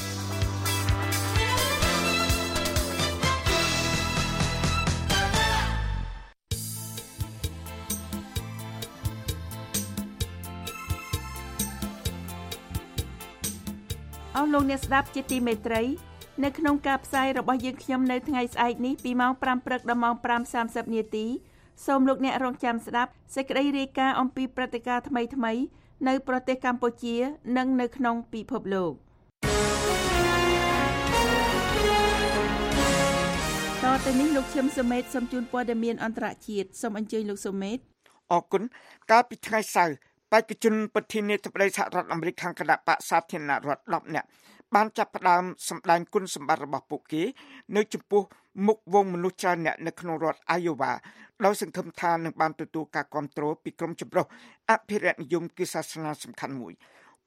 [SPEAKER 3] អស់លោកអ្នកស្ដាប់ជាទីមេត្រីនៅក្នុងការផ្សាយរបស់យើងខ្ញុំនៅថ្ងៃស្អែកនេះពីម៉ោងប្រាំព្រឹកដល់ម៉ោងប្រាំសាមសិបនាទីសូមលោកអ្នករងចាំស្ដាប់សេចក្តីរាយការណ៍អំពីព្រឹត្តិការណ៍ថ្មីៗនៅប្រទេសកម្ពុជានិងនៅក្នុងពិភពលោកតទៅនេះលោកឈឹមសុមេតសូមជូនព័ត៌មានអន្តរជាតិសូមអញ្ជើញលោកសុមេត
[SPEAKER 4] អរគុណកាលពីថ្ងៃសៅរ៍បេក្ខជនប្រធានាធិបតីសហរដ្ឋអាមេរិកខាងគណៈបក្សសាធារណរដ្ឋដប់នាក់បានចាប់ផ្ដើមសម្ដែងគុណសម្បត្តិរបស់ពួកគេនៅចំពោះមុខវងមនុស្សច្រើនអ្នកនៅក្នុងរដ្ឋ Iowa ដោយសង្ឃឹមថានឹងបានទទួលការគាំទ្រពីក្រុមចម្រុះអភិរក្សនិយមគឺសាសនាសំខាន់មួយ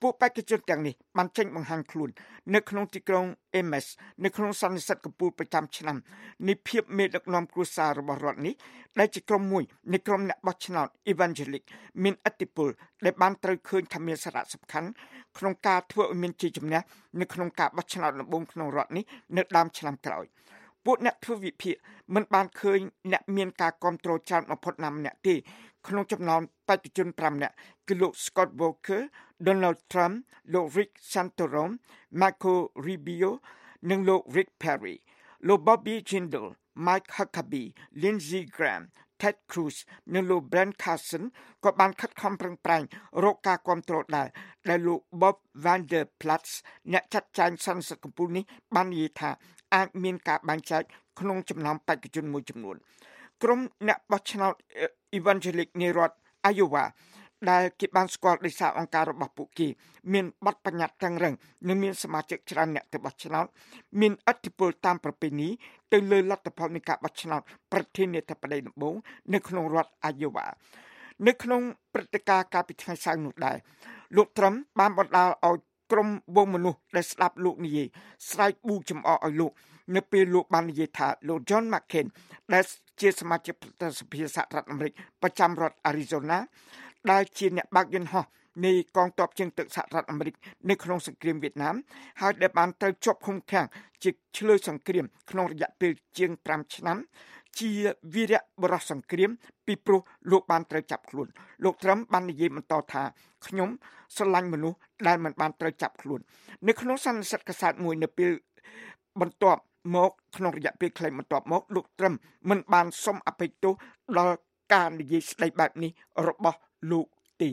[SPEAKER 4] ពួកបេក្ខជនទាំងនេះបានចេញបង្ហាញខ្លួននៅក្នុងទីក្រុង เอ็ม เอส នៅក្នុងសន្និសីទកំពូលប្រចាំឆ្នាំនៃភាពមេដឹកនាំគ្រួសាររបស់រដ្ឋនេះដែលជាក្រុមមួយនៃក្រុមអ្នកបោះឆ្នោត Evangelic មានឥទ្ធិពលដែលបានត្រូវឃើញថាមានសារៈសំខាន់ក្នុងការធ្វើឲ្យមានជ័យជំនះនៅក្នុងការបោះឆ្នោតដំបូងក្នុងរដ្ឋនេះនៅដើមឆ្នាំក្រោយពួកអ្នកធ្វើវិភាគមិនបានឃើញអ្នកមានការគ្រប់គ្រងច្រើនបំផុតណាម្នាក់ទេក្នុងចំណោមបេក្ខជនប្រាំនាក់គឺលោក Scott Walker, Donald Trump, លោក Rick Santorum, Marco Rubio និងលោក Rick Perry លោក Bobby Jindal, Mike Huckabee, Lindsey Graham, Ted Cruz និងលោក Brent Carson ក៏បានខិតខំប្រឹងប្រែងរកការគ្រប់គ្រងដែរដែលលោក Bob Vander Plaats អ្នកចាត់ចែងសន្និសីទកំពូលនេះបាននិយាយថាអាចមានការបែងចែកក្នុងចំណោមបេក្ខជនមួយចំនួនក្រុមអ្នកបោះឆ្នោត Evangelic នៃរដ្ឋ Iowa ដែលគេបានស្គាល់ដោយសារអង្គការរបស់ពួកគេមានបទបញ្ញត្តិតឹងរឹងនិងមានសមាជិកច្រើនអ្នកទៅបោះឆ្នោតមានឥទ្ធិពលតាមប្រពៃណីទៅលើលទ្ធផលនៃការបោះឆ្នោតប្រធានាធិបតីដំបូងនៅក្នុងរដ្ឋ Iowa នៅក្នុងព្រឹត្តិការណ៍កាលពីថ្ងៃសៅរ៍នោះដែរលោក Trump បានបណ្ដាលឲ្យក្រុមវងមនុស្សដែលស្ដាប់លោកនិយាយស្រែកប៊ូចំអកឲ្យលោកនៅពេលលោកបាននិយាយថាលោក John McCain ដែលជាសមាជិកប្រតិសភាសហរដ្ឋអាមេរិកប្រចាំរដ្ឋ Arizona ដែលជាអ្នកបើកយន្តហោះនៃកងទ័ពជើងទឹកសហរដ្ឋអាមេរិកនៅក្នុងសង្គ្រាមវៀតណាមហើយដែលបានត្រូវជាប់ឃុំឃាំងជាឆ្លើយសង្គ្រាមក្នុងរយៈពេលជាងប្រាំឆ្នាំជាវីរៈបុរសសង្គ្រាមពីព្រោះលោកបានត្រូវចាប់ខ្លួនលោក Trump បាននិយាយបន្តថាខ្ញុំស្រឡាញ់មនុស្សដែលមិនបានត្រូវចាប់ខ្លួននៅក្នុងសន្និសីទកាសែតមួយនៅពេលបន្ទាប់មកក្នុងរយៈពេលខ្លីបន្ទាប់មកលោក Trump មិនបានសុំអភ័យទោសដល់ការនិយាយស្ដីបែបនេះរបស់លោកទេ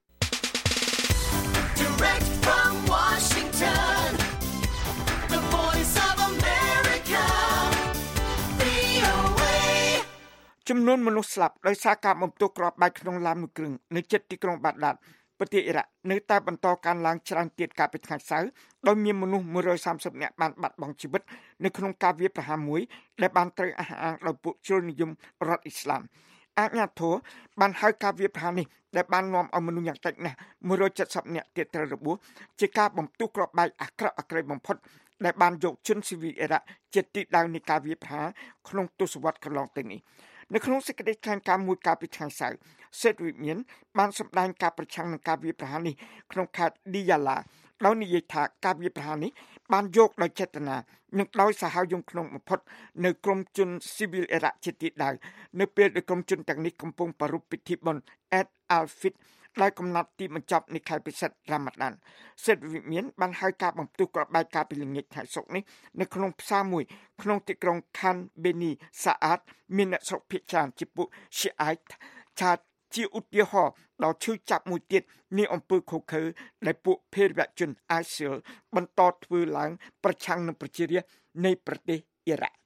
[SPEAKER 6] Direct from Washington The Voice of America វី អូ เอ
[SPEAKER 4] ចំនួនមនុស្សស្លាប់ដោយសារការបំផ្ទុះគ្រាប់បែកក្នុងឡានមួយគ្រឿងនៅជិតទីក្រុងបាដាតប្រទេសអ៊ីរ៉ាក់នៅតែបន្តកើនឡើងច្រើនទៀតកាលពីថ្ងៃសៅរ៍ដោយមានមនុស្សមួយរយសាមសិបនាក់បានបាត់បង់ជីវិតនៅក្នុងការវាយប្រហារមួយដែលបានត្រូវអះអាងដោយពួកជននិយមរដ្ឋអ៊ីស្លាមអាជ្ញាធរបានហៅការវាយប្រហារនេះដែលបាននាំឲ្យមនុស្សយ៉ាងតិចណាស់មួយរយសិបនាក់ទៀតត្រូវរបួសជាការបំផ្ទុះគ្រាប់បែកអាក្រក់អាក្រៃបំផុតដែលបានយកជនស៊ីវីលអ៊ីរ៉ាក់ជាទីតាំងនៃការវាយប្រហារក្នុងទសវត្សរ៍កន្លងទៅនេះនៅក្នុងសេចក្តីថ្លែងការណ៍មួយកាលពីថ្ងៃសៅរ៍សេតវិមានបានសម្ដែងការប្រឆាំងនឹងការវាយប្រហារនេះក្នុងខេត្តឌីយ៉ាឡាដោយនិយាយថាការវាយប្រហារនេះបានយកដោយចេតនានិងដោយសាហាវយង់ក្នុងបំផុតនៅក្រុមជនស៊ីវីលអ៊ីរ៉ាក់ជាទីដៅនៅពេលដែលក្រុមជនទាំងនេះកំពុងប្រារព្ធពិធីបុណ្យ Eid al-Fitr ដែលកំណត់ទីបញ្ចប់នៃខែពិសិដ្ឋរ៉ាម៉ាឌានសេតវិមានបានហៅការបំផ្ទុះគ្រាប់បែកការពីល្ងាចថ្ងៃសុក្រនេះនៅក្នុងផ្សារមួយក្នុងទីក្រុង Khan Beni Saad មានអ្នកស្រុកភាគច្រើនជាពួក Shiite ឆាតជាឧទាហរណ៍ដល់ឈឺចាប់មួយទៀតនៃអំពើឃោរឃៅដែលពួកភេរវជន ISIL បន្តធ្វើឡើងប្រឆាំងនឹងប្រជារាស្ត្រនៃប្រទេសអ៊ីរ៉ាក់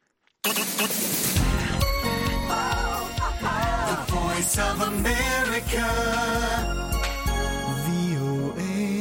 [SPEAKER 6] The Voice of America វី អូ เอ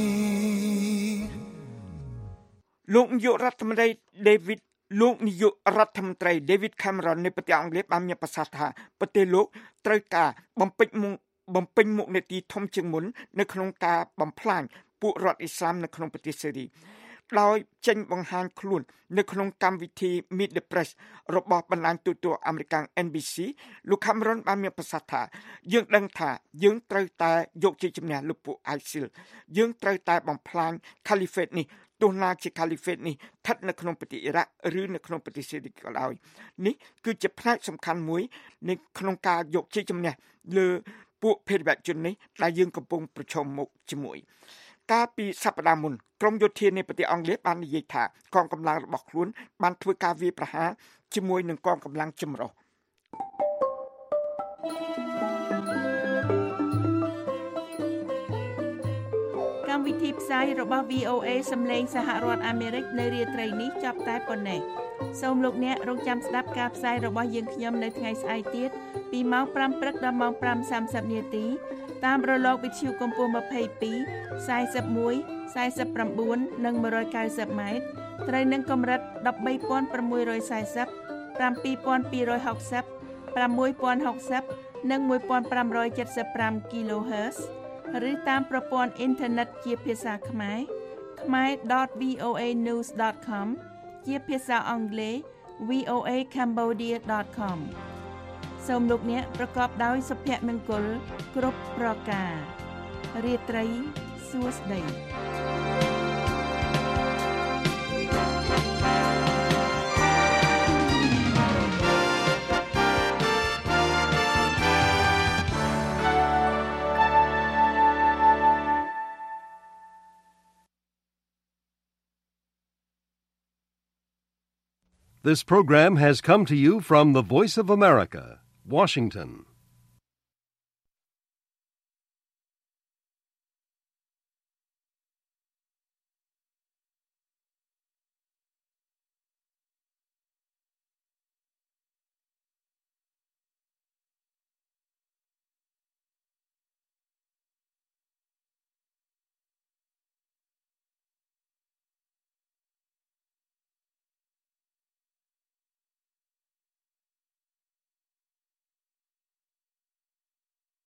[SPEAKER 4] លោកនាយករដ្ឋមន្ត្រី David លោកនាយករដ្ឋមន្ត្រី David Cameron នៃប្រទេសអង់គ្លេសបានមានប្រសាសន៍ថាប្រទេសលោកត្រូវការបំពេញមុខបំពេញមុខនីតិធំជាងមុននៅក្នុងការបំផ្លាញពួករដ្ឋអ៊ីស្លាមនៅក្នុងប្រទេសសេរីដោយចេញបង្ហាញខ្លួននៅក្នុងកម្មវិធី Meet the Press របស់បណ្ដាញទូរទស្សន៍អាមេរិក เอ็น บี ซี លោក Cameron បានមានប្រសាសន៍ថាយើងដឹងថាយើងត្រូវតែយកជ័យជំនះលើពួក ISIL យើងត្រូវតែបំផ្លាញ Caliphate នេះទោះណាជា Caliphate នេះស្ថិតនៅក្នុងប្រទេសអ៊ីរ៉ាក់ឬនៅក្នុងប្រទេសសេរីក៏ដោយនេះគឺជាផ្នែកសំខាន់មួយនៃក្នុងការយកជ័យជំនះលើពួកភេរវជននេះដែលយើងកំពុងប្រឈមមុខជាមួយកាលពីសប្តាហ៍មុនក្រមយោធានៃប្រទេសអង់គ្លេសបាននិយាយថាកងកម្លាំងរបស់ខ្លួនបានធ្វើការវាយប្រហារជាមួយនឹងកងកម្លាំងចម្រុះ
[SPEAKER 3] កម្មវិធីផ្សាយរបស់ វី អូ เอ សំឡេងសហរដ្ឋអាមេរិកនៅរាត្រីនេះចប់តែប៉ុណ្ណេះសូមលោកអ្នករងចាំស្ដាប់ការផ្សាយរបស់យើងខ្ញុំនៅថ្ងៃស្អែកទៀតពីម៉ោងប្រាំព្រឹកដល់ម៉ោងប្រាំសាមសិបនាទីតាមរលកវិទ្យុកម្ពស់ ยี่สิบสอง สี่สิบเก้า និង หนึ่งร้อยเก้าสิบ ម៉ែត្រត្រូវនឹងកម្រិត สิบสามพันหกร้อยสี่สิบ เจ็ดพันสองร้อยหกสิบ หกพันหกสิบ និង một nghìnห้าร้อยเจ็ดสิบห้า គីឡូហឺតឬតាមប្រព័ន្ធអ៊ីនធឺណិតជាភាសាខ្មែរ ខ្មែរ ដត វី អូ អេ ញូស ដត ខម ជាភាសាអង់គ្លេស វី អូ អេ ខមបូឌា ដត ខម សូមលោកអ្នកប្រកបដោយសុភមង្គលគ្រប់ប្រការរាត្រីសួស្តី
[SPEAKER 7] This program has come to you from the Voice of America, Washington.